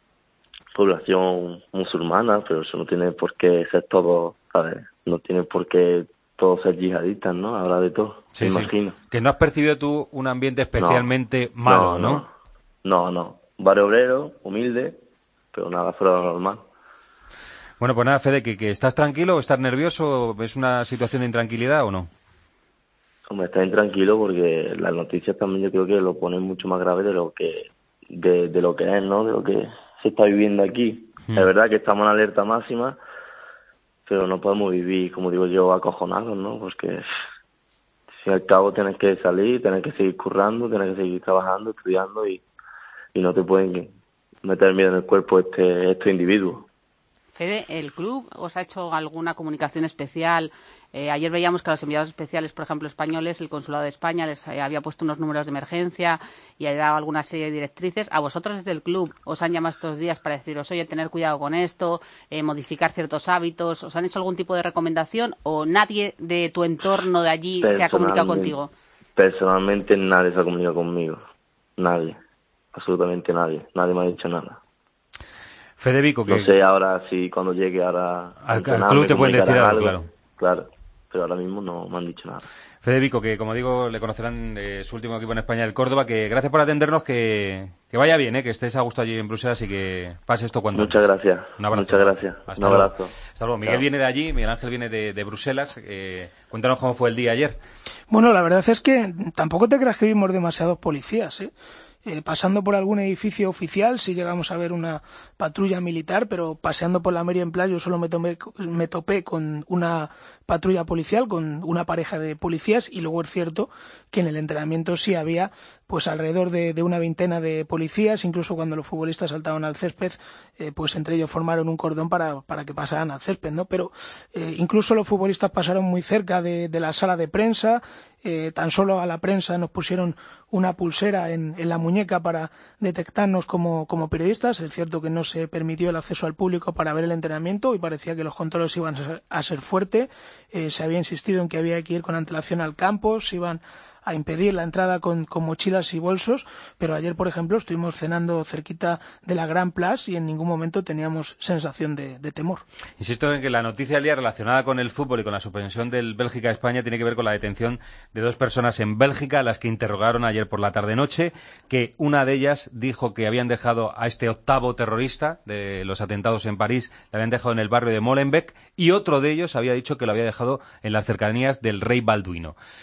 población musulmana, pero eso no tiene por qué ser todo, ¿sabes? No tiene por qué todos ser yihadistas, ¿no? Ahora de todo, sí, me sí. imagino. Que no has percibido tú un ambiente especialmente no, malo, no, ¿no? No, no. Un barrio obrero, humilde, pero nada fuera de lo normal. Bueno, pues nada, Fede, ¿que, que estás tranquilo o estás nervioso? ¿Es una situación de intranquilidad o no? Hombre, está intranquilo porque las noticias también yo creo que lo ponen mucho más grave de lo que de, de lo que es, ¿no? De lo que se está viviendo aquí. Mm. Es verdad que estamos en alerta máxima, pero no podemos vivir, como digo yo, acojonados, ¿no? Porque al fin y al cabo tienes que salir, tienes que seguir currando, tienes que seguir trabajando, estudiando y, y no te pueden meter miedo en el cuerpo este estos individuos. Fede, ¿el club os ha hecho alguna comunicación especial? Eh, ayer veíamos que a los enviados especiales, por ejemplo, españoles, el Consulado de España les eh, había puesto unos números de emergencia y ha dado alguna serie de directrices. ¿A vosotros desde el club os han llamado estos días para deciros, oye, tener cuidado con esto, eh, modificar ciertos hábitos? ¿Os han hecho algún tipo de recomendación o nadie de tu entorno de allí se ha comunicado contigo? Personalmente nadie se ha comunicado conmigo. Nadie. Absolutamente nadie. Nadie me ha dicho nada. Fede Vico, que... No sé ahora si cuando llegue ahora... Al, al club te pueden decir algo, claro. Claro, pero ahora mismo no me han dicho nada. Fede Vico, que como digo, le conocerán de su último equipo en España, el Córdoba, que gracias por atendernos, que, que vaya bien, ¿eh? Que estés a gusto allí en Bruselas y que pase esto cuando... Muchas gracias. Un abrazo. Muchas gracias. Hasta Un luego. abrazo. Hasta luego. Miguel Chao. Viene de allí, Miguel Ángel viene de, de Bruselas. Eh, cuéntanos cómo fue el día ayer. Bueno, la verdad es que tampoco te creas que vimos demasiados policías, ¿eh? Eh, pasando por algún edificio oficial sí llegamos a ver una patrulla militar, pero paseando por la Merienplatz yo solo me, tomé, me topé con una patrulla policial, con una pareja de policías, y luego es cierto que en el entrenamiento sí había pues alrededor de, de una veintena de policías, incluso cuando los futbolistas saltaban al césped, eh, pues entre ellos formaron un cordón para, para que pasaran al césped, ¿no? Pero eh, incluso los futbolistas pasaron muy cerca de, de la sala de prensa. Eh, tan solo a la prensa nos pusieron una pulsera en, en la muñeca para detectarnos como, como periodistas. Es cierto que no se permitió el acceso al público para ver el entrenamiento y parecía que los controles iban a ser, a ser fuertes. Eh, se había insistido en que había que ir con antelación al campo, se iban a impedir la entrada con, con mochilas y bolsos, pero ayer, por ejemplo, estuvimos cenando cerquita de la Gran Place y en ningún momento teníamos sensación de, de temor. Insisto en que la noticia del día relacionada con el fútbol y con la suspensión del Bélgica-España tiene que ver con la detención de dos personas en Bélgica, a las que interrogaron ayer por la tarde-noche, que una de ellas dijo que habían dejado a este octavo terrorista de los atentados en París, le habían dejado en el barrio de Molenbeek, y otro de ellos había dicho que lo había dejado en las cercanías del Rey Balduino.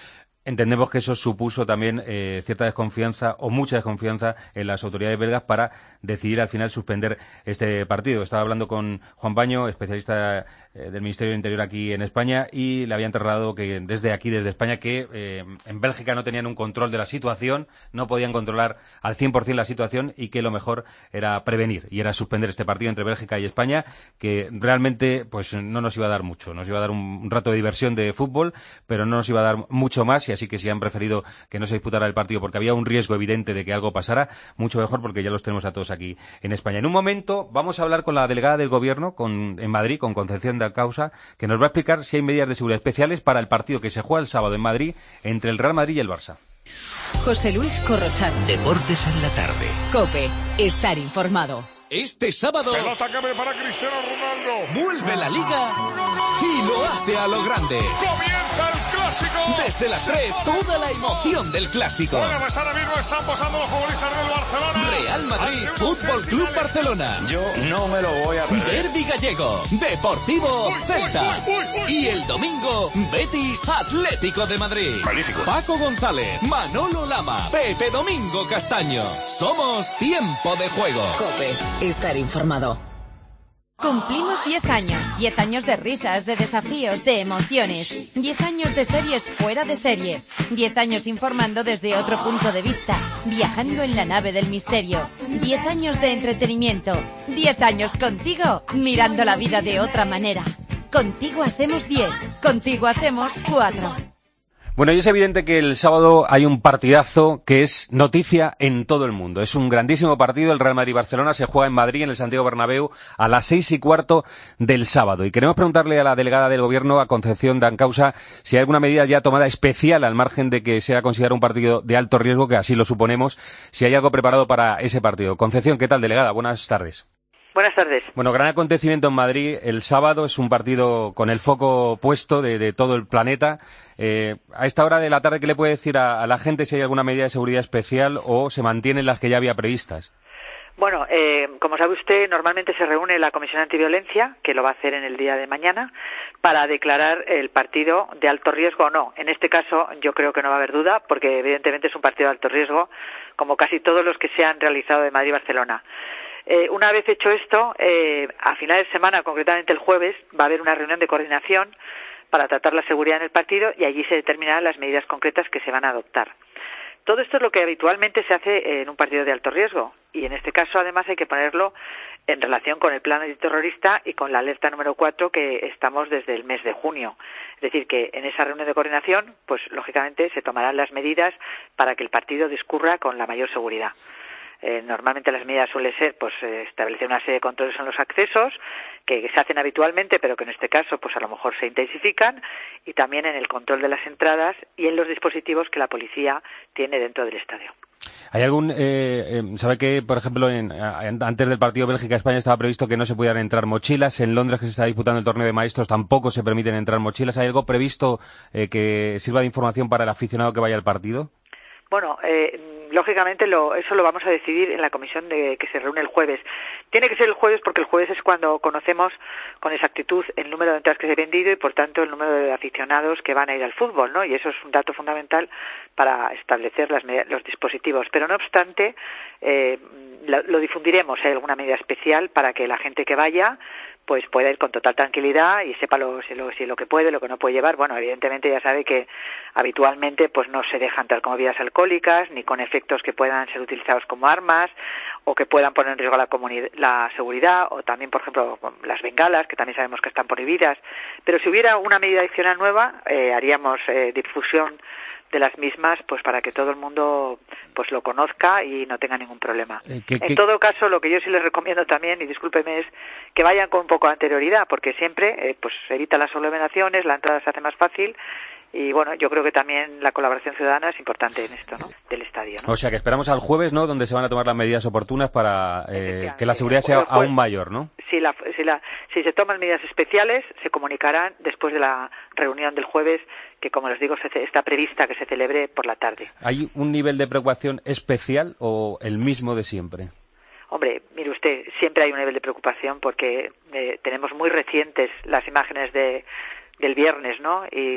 entendemos que eso supuso también eh, cierta desconfianza o mucha desconfianza en las autoridades belgas para decidir al final suspender este partido. Estaba hablando con Juan Baño, especialista eh, del Ministerio del Interior aquí en España, y le habían trasladado que desde aquí, desde España, que eh, en Bélgica no tenían un control de la situación, no podían controlar al cien por cien la situación y que lo mejor era prevenir y era suspender este partido entre Bélgica y España, que realmente pues no nos iba a dar mucho. Nos iba a dar un, un rato de diversión de fútbol, pero no nos iba a dar mucho más, y así que si han preferido que no se disputara el partido porque había un riesgo evidente de que algo pasara, mucho mejor, porque ya los tenemos a todos aquí en España. En un momento vamos a hablar con la delegada del Gobierno con, en Madrid, con Concepción Dancausa, que nos va a explicar si hay medidas de seguridad especiales para el partido que se juega el sábado en Madrid entre el Real Madrid y el Barça. José Luis Corrochano. Deportes en la tarde. COPE. Estar informado. Este sábado pelota que prepara Cristiano Ronaldo, vuelve la Liga y lo hace a lo grande. Comienza el clásico. Desde las tres, toda la emoción del clásico. Bueno, pues ahora mismo están posando los futbolistas del Barcelona. Real Madrid, Fútbol Club Barcelona. Yo no me lo voy a perder. Derbi gallego, Deportivo Celta. Uy, uy, uy, uy. Y el domingo, Betis Atlético de Madrid. Magnífico. Paco González, Manolo Lama, Pepe Domingo Castaño. Somos Tiempo de Juego. COPE. Estar informado. Cumplimos diez años. diez años de risas, de desafíos, de emociones. diez años de series fuera de serie. diez años informando desde otro punto de vista. Viajando en la nave del misterio. diez años de entretenimiento. diez años contigo, mirando la vida de otra manera. Contigo hacemos diez. Contigo hacemos cuatro. Bueno, y es evidente que el sábado hay un partidazo que es noticia en todo el mundo. Es un grandísimo partido. El Real Madrid-Barcelona se juega en Madrid, en el Santiago Bernabéu, a las seis y cuarto del sábado. Y queremos preguntarle a la delegada del Gobierno, a Concepción Dancausa, si hay alguna medida ya tomada especial, al margen de que sea considerado un partido de alto riesgo, que así lo suponemos, si hay algo preparado para ese partido. Concepción, ¿qué tal, delegada? Buenas tardes. Buenas tardes. Bueno, gran acontecimiento en Madrid el sábado. Es un partido con el foco puesto de, de todo el planeta. Eh, a esta hora de la tarde, ¿qué le puede decir a, a la gente si hay alguna medida de seguridad especial o se mantienen las que ya había previstas? Bueno, eh, como sabe usted, normalmente se reúne la Comisión Antiviolencia, que lo va a hacer en el día de mañana, para declarar el partido de alto riesgo o no. En este caso, yo creo que no va a haber duda, porque evidentemente es un partido de alto riesgo, como casi todos los que se han realizado de Madrid-Barcelona. Eh, una vez hecho esto, eh, a final de semana, concretamente el jueves, va a haber una reunión de coordinación para tratar la seguridad en el partido y allí se determinarán las medidas concretas que se van a adoptar. Todo esto es lo que habitualmente se hace en un partido de alto riesgo y en este caso además hay que ponerlo en relación con el plan antiterrorista y con la alerta número cuatro que estamos desde el mes de junio. Es decir, que en esa reunión de coordinación, pues lógicamente se tomarán las medidas para que el partido discurra con la mayor seguridad. Eh, normalmente las medidas suelen ser pues eh, establecer una serie de controles en los accesos que se hacen habitualmente pero que en este caso pues a lo mejor se intensifican y también en el control de las entradas y en los dispositivos que la policía tiene dentro del estadio. ¿Hay algún, eh, eh, sabe que, por ejemplo, en, en, antes del partido Bélgica-España estaba previsto que no se pudieran entrar mochilas? En Londres, que se está disputando el torneo de maestros, tampoco se permiten entrar mochilas. ¿Hay algo previsto eh, que sirva de información para el aficionado que vaya al partido? Bueno, eh, lógicamente lo, eso lo vamos a decidir en la comisión de que se reúne el jueves. Tiene que ser el jueves porque el jueves es cuando conocemos con exactitud el número de entradas que se ha vendido y por tanto el número de aficionados que van a ir al fútbol, ¿no? Y eso es un dato fundamental para establecer las, los dispositivos. Pero no obstante, eh, lo, lo difundiremos, si hay alguna medida especial para que la gente que vaya pues pueda ir con total tranquilidad y sepa lo, si, lo, si lo que puede, lo que no puede llevar. Bueno, evidentemente ya sabe que habitualmente pues no se deja entrar con bebidas alcohólicas ni con efectos que puedan ser utilizados como armas o que puedan poner en riesgo la, la seguridad o también, por ejemplo, las bengalas, que también sabemos que están prohibidas. Pero si hubiera una medida adicional nueva, eh, haríamos eh, difusión de las mismas pues para que todo el mundo pues lo conozca y no tenga ningún problema. Eh, ¿qué, qué... En todo caso, lo que yo sí les recomiendo también, y discúlpeme, es que vayan con un poco de anterioridad, porque siempre eh, pues evita las aglomeraciones, la entrada se hace más fácil y bueno, yo creo que también la colaboración ciudadana es importante en esto, ¿no? Del estadio, ¿no? O sea, que esperamos al jueves, ¿no? Donde se van a tomar las medidas oportunas para eh, que la seguridad sea jueves, aún mayor, ¿no? Si, la, si, la, si se toman medidas especiales, se comunicarán después de la reunión del jueves, que como les digo, se, está prevista que se celebre por la tarde. ¿Hay un nivel de preocupación especial o el mismo de siempre? Hombre, mire usted, siempre hay un nivel de preocupación porque eh, tenemos muy recientes las imágenes de del viernes, ¿no? Y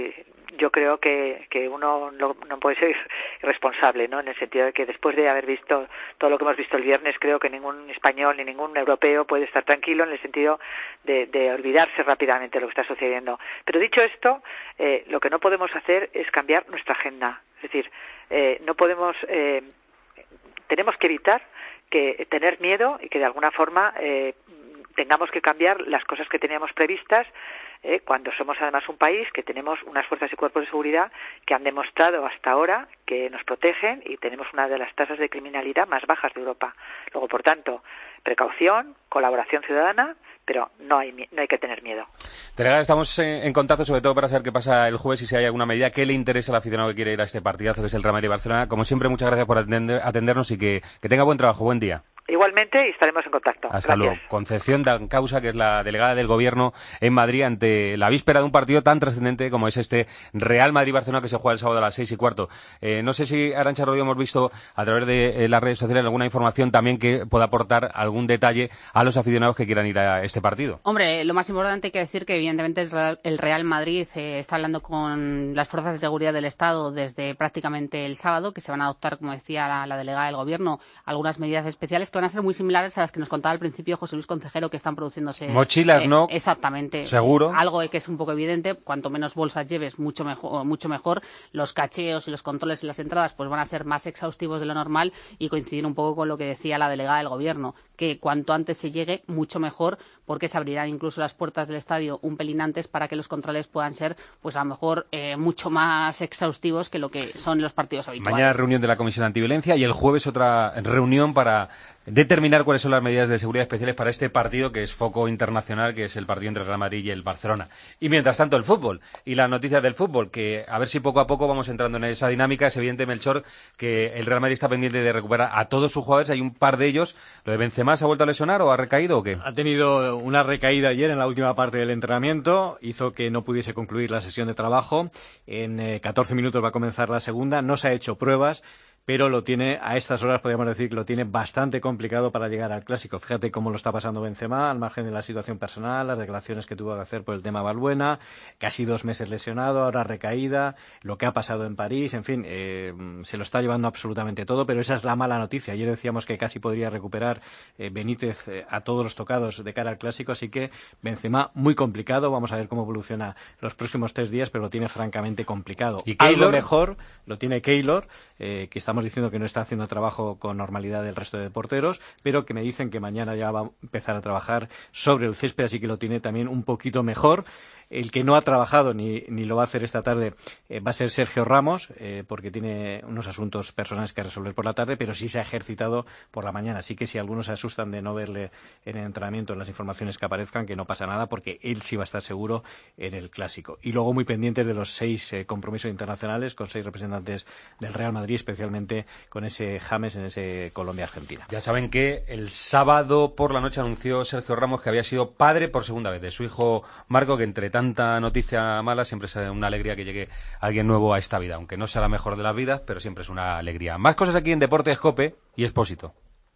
yo creo que, que uno no, no puede ser irresponsable, ¿no? En el sentido de que después de haber visto todo lo que hemos visto el viernes, creo que ningún español ni ningún europeo puede estar tranquilo en el sentido de, de olvidarse rápidamente de lo que está sucediendo. Pero dicho esto, eh, lo que no podemos hacer es cambiar nuestra agenda. Es decir, eh, no podemos, eh, tenemos que evitar que tener miedo y que de alguna forma eh, tengamos que cambiar las cosas que teníamos previstas, eh, cuando somos además un país que tenemos unas fuerzas y cuerpos de seguridad que han demostrado hasta ahora que nos protegen y tenemos una de las tasas de criminalidad más bajas de Europa. Luego, por tanto, precaución, colaboración ciudadana, pero no hay, no hay que tener miedo. Delegada, estamos en, en contacto sobre todo para saber qué pasa el jueves y si hay alguna medida que le interesa al aficionado que quiere ir a este partidazo que es el Real Madrid-Barcelona. Como siempre, muchas gracias por atender, atendernos y que, que tenga buen trabajo, buen día. Igualmente, y estaremos en contacto. Hasta Gracias. luego. Concepción Dancausa, que es la delegada del Gobierno en Madrid, ante la víspera de un partido tan trascendente como es este Real Madrid-Barcelona, que se juega el sábado a las seis y cuarto. Eh, no sé si, Arantxa Rodríguez, hemos visto a través de eh, las redes sociales alguna información también que pueda aportar algún detalle a los aficionados que quieran ir a este partido. Hombre, lo más importante hay que decir que evidentemente el Real Madrid eh, está hablando con las fuerzas de seguridad del Estado desde prácticamente el sábado, que se van a adoptar, como decía la, la delegada del Gobierno, algunas medidas especiales que van a ser muy similares a las que nos contaba al principio José Luis Concejero, que están produciéndose. Mochilas, eh, ¿no? Exactamente. Seguro. Algo que es un poco evidente. Cuanto menos bolsas lleves, mucho mejor. Mucho mejor. Los cacheos y los controles en las entradas pues van a ser más exhaustivos de lo normal y coincidir un poco con lo que decía la delegada del Gobierno, que cuanto antes se llegue, mucho mejor, porque se abrirán incluso las puertas del estadio un pelín antes para que los controles puedan ser, pues a lo mejor, eh, mucho más exhaustivos que lo que son los partidos habituales. Mañana reunión de la Comisión Antiviolencia y el jueves otra reunión para determinar cuáles son las medidas de seguridad especiales para este partido que es foco internacional, que es el partido entre el Real Madrid y el Barcelona. Y mientras tanto el fútbol y las noticias del fútbol, que a ver si poco a poco vamos entrando en esa dinámica. Es evidente, Melchor, que el Real Madrid está pendiente de recuperar a todos sus jugadores. Hay un par de ellos. ¿Lo de Benzema se ha vuelto a lesionar o ha recaído o qué? Ha tenido una recaída ayer en la última parte del entrenamiento, hizo que no pudiese concluir la sesión de trabajo. En eh, catorce minutos va a comenzar la segunda, no se ha hecho pruebas, pero lo tiene, a estas horas podríamos decir que lo tiene bastante complicado para llegar al Clásico. Fíjate cómo lo está pasando Benzema, al margen de la situación personal, las declaraciones que tuvo que hacer por el tema Balbuena, casi dos meses lesionado, ahora recaída, lo que ha pasado en París, en fin, eh, se lo está llevando absolutamente todo, pero esa es la mala noticia. Ayer decíamos que casi podría recuperar eh, Benítez eh, a todos los tocados de cara al Clásico, así que Benzema muy complicado, vamos a ver cómo evoluciona los próximos tres días, pero lo tiene francamente complicado. ¿Y Algo Keylor? mejor lo tiene Keylor, eh, que estamos diciendo que no está haciendo trabajo con normalidad del resto de porteros, pero que me dicen que mañana ya va a empezar a trabajar sobre el césped, así que lo tiene también un poquito mejor. El que no ha trabajado ni, ni lo va a hacer esta tarde eh, va a ser Sergio Ramos, eh, porque tiene unos asuntos personales que resolver por la tarde, pero sí se ha ejercitado por la mañana. Así que si algunos se asustan de no verle en el entrenamiento, en las informaciones que aparezcan, que no pasa nada, porque él sí va a estar seguro en el Clásico. Y luego muy pendientes de los seis eh, compromisos internacionales con seis representantes del Real Madrid, especialmente con ese James en ese Colombia-Argentina. Ya saben que el sábado por la noche anunció Sergio Ramos que había sido padre por segunda vez de su hijo Marco, que entre tanta noticia mala siempre es una alegría que llegue alguien nuevo a esta vida, aunque no sea la mejor de las vidas, pero siempre es una alegría. Más cosas aquí en Deportes, COPE y Expósito.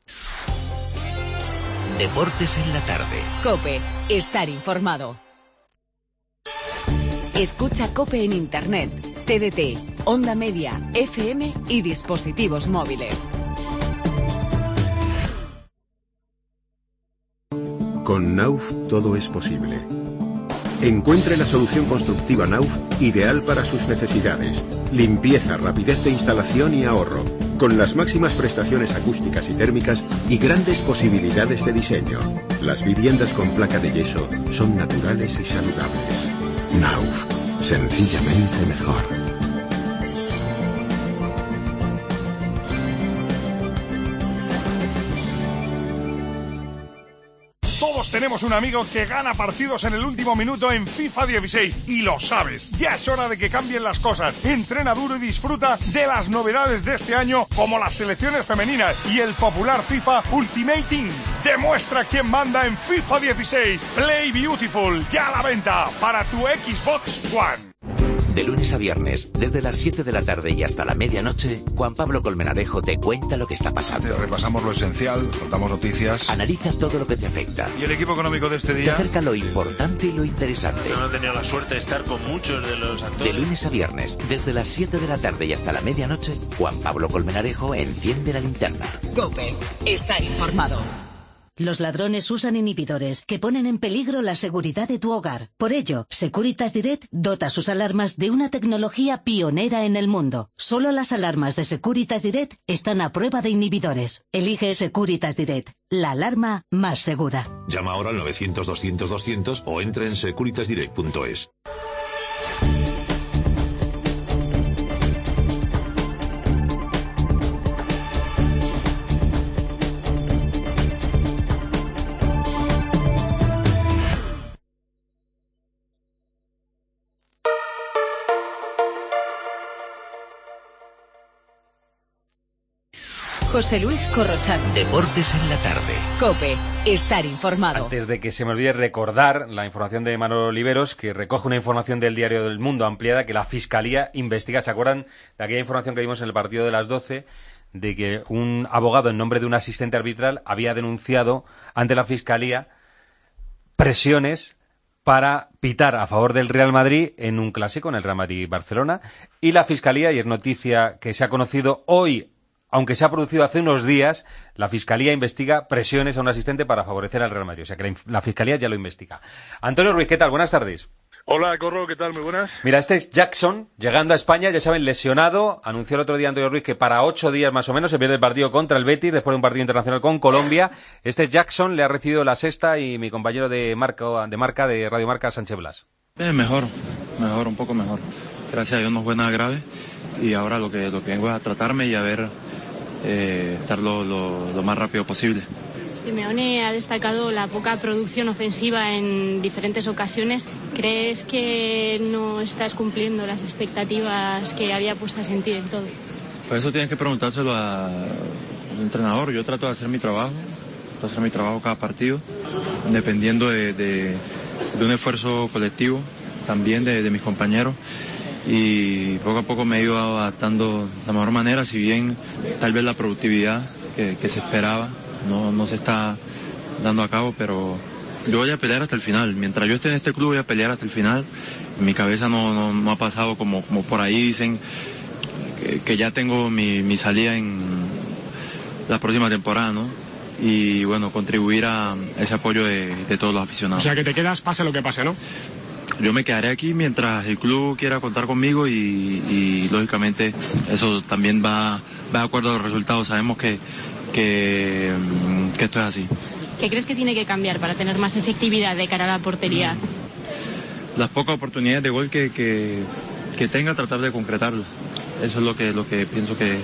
Deportes en la tarde. COPE, estar informado. Escucha COPE en Internet, T D T, Onda Media, F M y dispositivos móviles. Con Nauf todo es posible. Encuentre la solución constructiva Nauf ideal para sus necesidades. Limpieza, rapidez de instalación y ahorro. Con las máximas prestaciones acústicas y térmicas y grandes posibilidades de diseño. Las viviendas con placa de yeso son naturales y saludables. Nauf, sencillamente mejor. Todos tenemos un amigo que gana partidos en el último minuto en FIFA dieciséis y lo sabes. Ya es hora de que cambien las cosas. Entrena duro y disfruta de las novedades de este año, como las selecciones femeninas y el popular FIFA Ultimate Team. Demuestra quién manda en FIFA dieciséis. Play Beautiful, ya a la venta para tu Xbox One. De lunes a viernes, desde las siete de la tarde y hasta la medianoche, Juan Pablo Colmenarejo te cuenta lo que está pasando. Repasamos lo esencial, contamos noticias. Analiza todo lo que te afecta. ¿Y el equipo económico de este Te día? acerca lo importante y lo interesante. Yo no he tenido la suerte de estar con muchos de los actores. De lunes a viernes, desde las siete de la tarde y hasta la medianoche, Juan Pablo Colmenarejo enciende la linterna. COPE. Estar informado. Los ladrones usan inhibidores que ponen en peligro la seguridad de tu hogar. Por ello, Securitas Direct dota sus alarmas de una tecnología pionera en el mundo. Solo las alarmas de Securitas Direct están a prueba de inhibidores. Elige Securitas Direct, la alarma más segura. Llama ahora al novecientos doscientos doscientos o entra en securitas direct punto es. José Luis Corrochano. Deportes en la tarde. COPE. Estar informado. Antes de que se me olvide recordar la información de Manolo Oliveros, que recoge una información del Diario del Mundo ampliada que la Fiscalía investiga. ¿Se acuerdan de aquella información que dimos en el partido de las doce? De que un abogado en nombre de un asistente arbitral había denunciado ante la Fiscalía presiones para pitar a favor del Real Madrid en un clásico, en el Real Madrid-Barcelona. Y la Fiscalía, y es noticia que se ha conocido hoy, aunque se ha producido hace unos días, la Fiscalía investiga presiones a un asistente para favorecer al Real Madrid. O sea que la, la Fiscalía ya lo investiga. Antonio Ruiz, ¿qué tal? Buenas tardes. Hola, Corro, ¿qué tal? Muy buenas. Mira, este es Jackson, llegando a España, ya saben, lesionado. Anunció el otro día Antonio Ruiz que para ocho días más o menos se pierde el partido contra el Betis, después de un partido internacional con Colombia. Este Jackson le ha recibido la sexta y mi compañero de marca de, marca, de Radio Marca, Sánchez Blas. Eh, mejor, mejor, un poco mejor. Gracias a Dios no fue nada grave y ahora lo que, lo que vengo es a tratarme y a ver... Eh, estar lo, lo, lo más rápido posible. Simeone ha destacado la poca producción ofensiva en diferentes ocasiones. ¿Crees que no estás cumpliendo las expectativas que había puestas en ti del todo? Pues eso tienes que preguntárselo a, al entrenador. Yo trato de hacer mi trabajo, trato de hacer mi trabajo cada partido, dependiendo de, de, de un esfuerzo colectivo, también de, de mis compañeros. Y poco a poco me he ido adaptando de la mejor manera, si bien tal vez la productividad que, que se esperaba no, no se está dando a cabo, pero yo voy a pelear hasta el final. Mientras yo esté en este club voy a pelear hasta el final. En mi cabeza no, no, no ha pasado como, como por ahí dicen que, que ya tengo mi, mi salida en la próxima temporada, ¿no? Y bueno, contribuir a ese apoyo de, de todos los aficionados. O sea que te quedas pase lo que pase, ¿no? Yo me quedaré aquí mientras el club quiera contar conmigo y, y lógicamente eso también va, va de acuerdo a los resultados. Sabemos que, que, que esto es así. ¿Qué crees que tiene que cambiar para tener más efectividad de cara a la portería? Las pocas oportunidades de gol que, que, que tenga, tratar de concretarlas. Eso es lo que, lo que pienso que,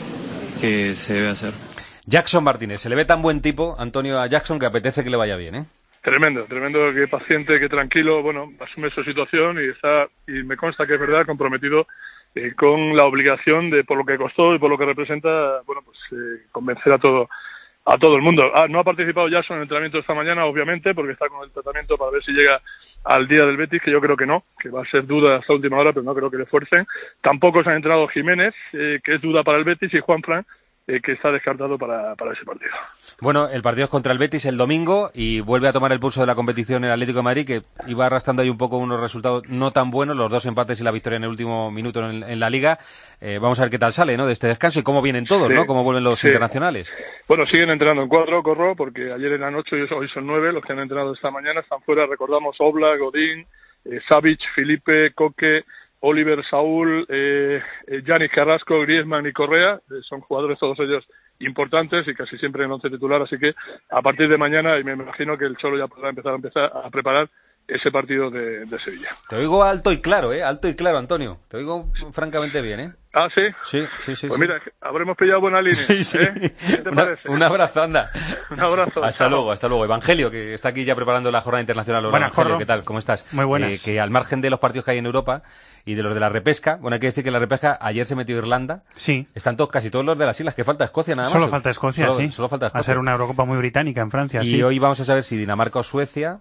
que se debe hacer. Jackson Martínez, se le ve tan buen tipo, Antonio, a Jackson, que apetece que le vaya bien, ¿eh? Tremendo, tremendo, que paciente, que tranquilo, bueno, asume su situación y está, y me consta que es verdad, comprometido eh, con la obligación de, por lo que costó y por lo que representa, bueno, pues eh, convencer a todo a todo el mundo. Ah, no ha participado Jackson en el entrenamiento esta mañana, obviamente, porque está con el tratamiento para ver si llega al día del Betis, que yo creo que no, que va a ser duda hasta última hora, pero no creo que le fuercen. Tampoco se han entrenado Jiménez, eh, que es duda para el Betis, y Juanfran, Eh, que está descartado para, para ese partido. Bueno, el partido es contra el Betis el domingo y vuelve a tomar el pulso de la competición el Atlético de Madrid, que iba arrastrando ahí un poco unos resultados no tan buenos, los dos empates y la victoria en el último minuto en, en la Liga. Eh, vamos a ver qué tal sale, ¿no?, de este descanso y cómo vienen todos, sí, ¿no?, cómo vuelven los sí. internacionales. Bueno, siguen entrenando en cuatro, Corro, porque ayer eran ocho y hoy son nueve los que han entrenado esta mañana. Están fuera, recordamos, Oblak, Godín, eh, Savic, Felipe, Coque, Oliver, Saúl, eh, eh, Yanis Carrasco, Griezmann y Correa. Eh, son jugadores todos ellos importantes y casi siempre en once titular, así que a partir de mañana, y me imagino que el Cholo ya podrá empezar a empezar a preparar ese partido de, de Sevilla. Te oigo alto y claro, ¿eh? Alto y claro, Antonio. Te oigo francamente bien, ¿eh? ¿Ah, sí? Sí, sí, sí. Pues sí. mira, habremos pillado buena línea. Sí, sí. ¿Eh? ¿Qué te Una, parece? Un abrazo, anda. Un abrazo. Hasta chao. luego, hasta luego. Evangelio, que está aquí ya preparando la jornada internacional. Hola, Buenas, Evangelio, Corro. ¿qué tal? ¿Cómo estás? Muy buenas. Eh, que al margen de los partidos que hay en Europa y de los de la repesca, bueno, hay que decir que la repesca ayer se metió Irlanda. Sí. Están todos, casi todos los de las islas, que falta Escocia nada más. Solo falta Escocia, solo, sí. Solo falta Escocia. Va a ser una Eurocopa muy británica en Francia, y sí. hoy vamos a saber si Dinamarca o Suecia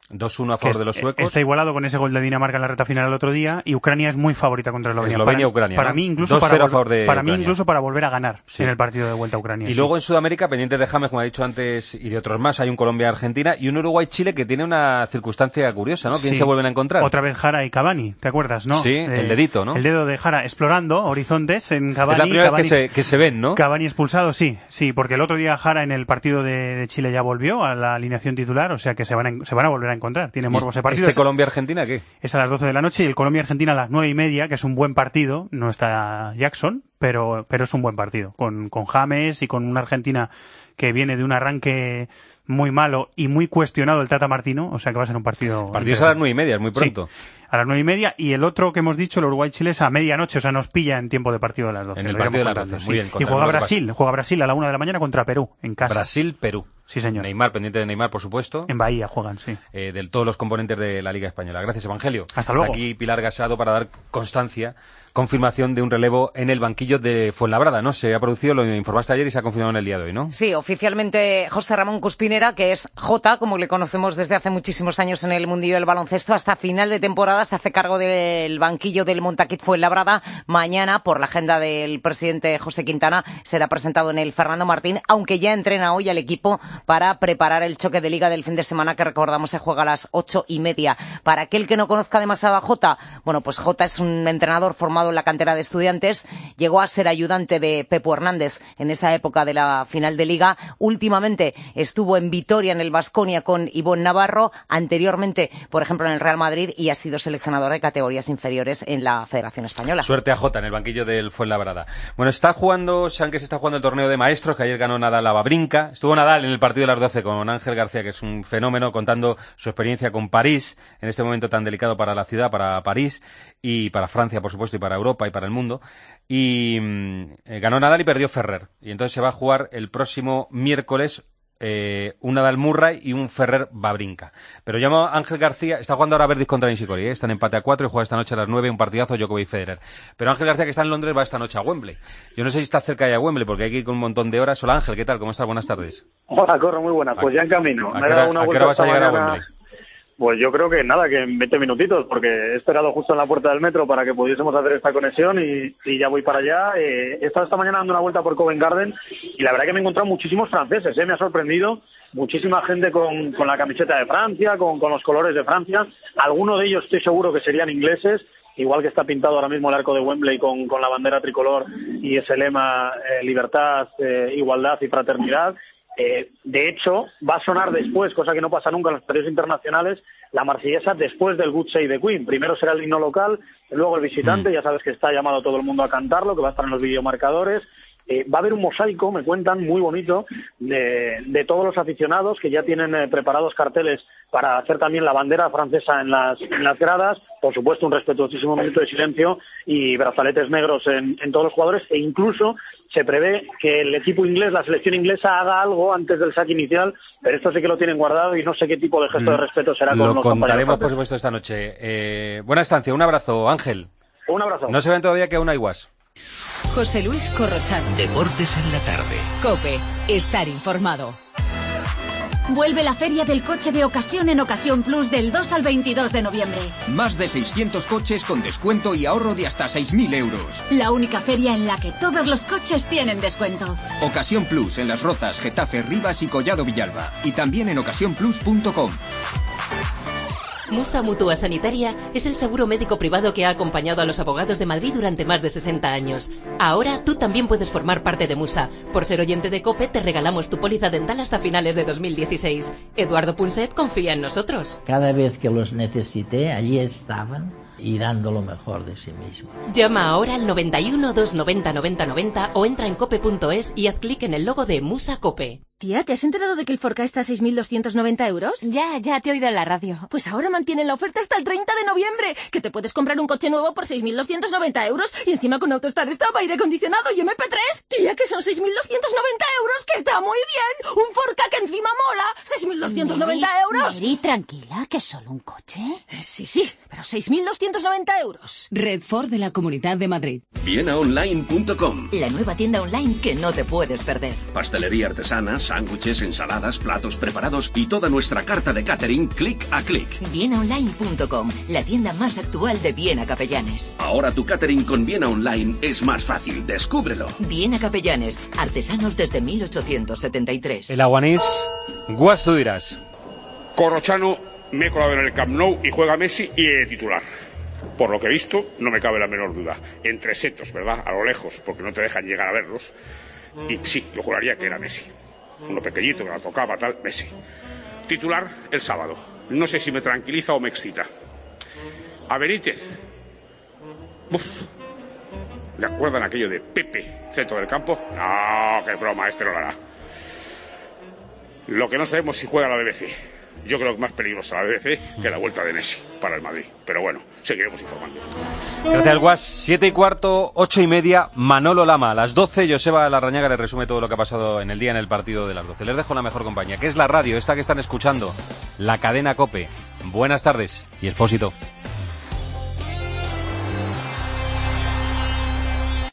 dos uno a favor de los suecos. Está igualado con ese gol de Dinamarca en la recta final el otro día, y Ucrania es muy favorita contra Eslovenia. Eslovenia, para, Ucrania. Para ¿no? mí incluso para, a favor de para mí Ucrania. incluso para volver a ganar sí. en el partido de vuelta a Ucrania. Y sí. luego en Sudamérica, pendiente de James, como ha dicho antes, y de otros más, hay un Colombia-Argentina y un Uruguay-Chile que tiene una circunstancia curiosa, ¿no? ¿Quién sí. se vuelven a encontrar? Otra vez Jara y Cavani, ¿te acuerdas, no? Sí, eh, el dedito, ¿no? El dedo de Jara explorando horizontes en Cavani. Es la primera Cavani, vez que se, que se ven, ¿no? Cavani expulsado, sí, sí, porque el otro día Jara en el partido de, de Chile ya volvió a la alineación titular, o sea que se van a, se van a volver a encontrar. Tiene morbo ese partido. ¿Este Colombia-Argentina qué? Es a las doce de la noche y el Colombia-Argentina a las nueve y media, que es un buen partido. No está Jackson, pero, pero es un buen partido. Con, con James y con una Argentina que viene de un arranque muy malo y muy cuestionado el Tata Martino, o sea que va a ser un partido... El partido es a las nueve y media, es muy pronto. Sí, a las nueve y media, y el otro que hemos dicho, el Uruguay-Chile, es a medianoche, o sea, nos pilla en tiempo de partido de las doce. En el partido de las doce, sí. muy bien. Y juega Brasil, juega Brasil a la una de la mañana contra Perú, en casa. Brasil-Perú. Sí, señor. Neymar, pendiente de Neymar, por supuesto. En Bahía juegan, sí. Eh, de todos los componentes de la Liga Española. Gracias, Evangelio. Hasta luego. Aquí Pilar Gasado para dar constancia, confirmación de un relevo en el banquillo de Fuenlabrada, ¿no? Se ha producido, lo informaste ayer y se ha confirmado en el día de hoy, ¿no? Sí, oficialmente José Ramón Cuspinera, que es Jota, como le conocemos desde hace muchísimos años en el mundillo del baloncesto, hasta final de temporada se hace cargo del banquillo del Montaquit Fuenlabrada. Mañana, por la agenda del presidente José Quintana, será presentado en el Fernando Martín, aunque ya entrena hoy al equipo para preparar el choque de liga del fin de semana, que recordamos se juega a las ocho y media. Para aquel que no conozca demasiado a Jota, bueno, pues Jota es un entrenador formado en la cantera de Estudiantes, llegó a ser ayudante de Pepo Hernández en esa época de la final de liga. Últimamente estuvo en Vitoria, en el Baskonia, con Ivonne Navarro, anteriormente, por ejemplo, en el Real Madrid, y ha sido seleccionador de categorías inferiores en la Federación Española. Suerte a Jota en el banquillo del Fuenlabrada. Bueno, está jugando, saben que se está jugando el torneo de maestros, que ayer ganó Nadal a Wawrinka. Estuvo Nadal en el partido de las doce con Ángel García, que es un fenómeno, contando su experiencia con París, en este momento tan delicado para la ciudad, para París, y para Francia, por supuesto, y para Europa, y para el mundo. Y eh, ganó Nadal y perdió Ferrer. Y entonces se va a jugar el próximo miércoles eh, un Nadal Murray y un Ferrer Wawrinka. Pero llamo a Ángel García, está jugando ahora Verdis contra Nishikori, ¿eh? Está en empate a cuatro y juega esta noche a las nueve, un partidazo Djokovic Federer. Pero Ángel García, que está en Londres, va esta noche a Wembley. Yo no sé si está cerca ya a Wembley, porque hay que ir con un montón de horas. Hola Ángel, ¿qué tal? ¿Cómo estás? Buenas tardes. Hola, Corro, muy buenas. Pues ya en camino. ¿A qué hora, ¿a qué hora vas a llegar a Wembley? Pues yo creo que nada, que en veinte minutitos, porque he esperado justo en la puerta del metro para que pudiésemos hacer esta conexión y, y ya voy para allá. Eh, he estado esta mañana dando una vuelta por Covent Garden y la verdad que me he encontrado muchísimos franceses, ¿eh? Me ha sorprendido. Muchísima gente con, con la camiseta de Francia, con, con los colores de Francia. Algunos de ellos estoy seguro que serían ingleses, igual que está pintado ahora mismo el arco de Wembley con, con la bandera tricolor y ese lema eh, libertad, eh, igualdad y fraternidad. Eh, de hecho, va a sonar después, cosa que no pasa nunca en los partidos internacionales, la marsellesa después del God Save the Queen. Primero será el himno local, luego el visitante, mm. ya sabes que está llamado todo el mundo a cantarlo, que va a estar en los videomarcadores. Eh, va a haber un mosaico, me cuentan, muy bonito, de, de todos los aficionados que ya tienen eh, preparados carteles para hacer también la bandera francesa en las, en las gradas, por supuesto un respetuosísimo minuto de silencio y brazaletes negros en, en todos los jugadores, e incluso se prevé que el equipo inglés, la selección inglesa, haga algo antes del saque inicial, pero esto sí que lo tienen guardado y no sé qué tipo de gesto de respeto será con lo los compañeros. Lo contaremos, por supuesto, esta noche. Eh, buena estancia, un abrazo, Ángel. Un abrazo. No se ven todavía que aún hay guas. José Luis Corrochano. Deportes en la tarde. COPE. Estar informado. Vuelve la Feria del Coche de Ocasión en Ocasión Plus del dos al veintidós de noviembre. Más de seiscientos coches con descuento y ahorro de hasta seis mil euros. La única feria en la que todos los coches tienen descuento. Ocasión Plus en Las Rozas, Getafe, Rivas y Collado Villalba. Y también en ocasión plus punto com. Musa Mutua Sanitaria es el seguro médico privado que ha acompañado a los abogados de Madrid durante más de sesenta años. Ahora tú también puedes formar parte de Musa. Por ser oyente de COPE te regalamos tu póliza dental hasta finales de dos mil dieciséis. Eduardo Punset confía en nosotros. Cada vez que los necesité, allí estaban y dando lo mejor de sí mismo. Llama ahora al noventa y uno, doscientos noventa, noventa noventa o entra en cope punto es y haz clic en el logo de Musa Cope. Tía, ¿te has enterado de que el Ford Ka está a seis mil doscientos noventa euros? Ya, ya te he oído en la radio. Pues ahora mantienen la oferta hasta el treinta de noviembre, que te puedes comprar un coche nuevo por seis mil doscientos noventa euros y encima con AutoStar Stop, aire acondicionado y eme pe tres. Tía, que son seis mil doscientos noventa euros, que está muy bien. Un Ford Ka que encima mola. ¿seis mil doscientos noventa euros? Mary, tranquila, que es solo un coche. Eh, sí, sí, pero seis mil doscientos noventa euros. Red Ford de la Comunidad de Madrid. viena online punto com. La nueva tienda online que no te puedes perder. Pastelería artesana, sándwiches, ensaladas, platos preparados y toda nuestra carta de catering clic a clic. viena online punto com, la tienda más actual de Viena Capellanes. Ahora tu catering con Viena Online es más fácil, descúbrelo. Viena Capellanes, artesanos desde mil ochocientos setenta y tres. El aguanís, Guas, tú dirás. Corrochano, me he colado en el Camp Nou y juega Messi y de titular. Por lo que he visto, no me cabe la menor duda. Entre setos, ¿verdad? A lo lejos, porque no te dejan llegar a verlos. Y sí, yo juraría que era Messi. Uno pequeñito que la tocaba, tal, Messi. Titular el sábado. No sé si me tranquiliza o me excita. A Benítez. Uf. ¿Le acuerdan aquello de Pepe, centro del campo? No, qué broma, este no lo hará. Lo que no sabemos si juega la B B C. Yo creo que es más peligrosa la B B C que la vuelta de Messi para el Madrid. Pero bueno, seguiremos informando. Gracias, Guas. Siete y cuarto, ocho y media, Manolo Lama. A las doce, Joseba Larrañaga le resume todo lo que ha pasado en el día en el partido de las doce. Les dejo la mejor compañía, que es la radio, esta que están escuchando, la cadena COPE. Buenas tardes y Expósito.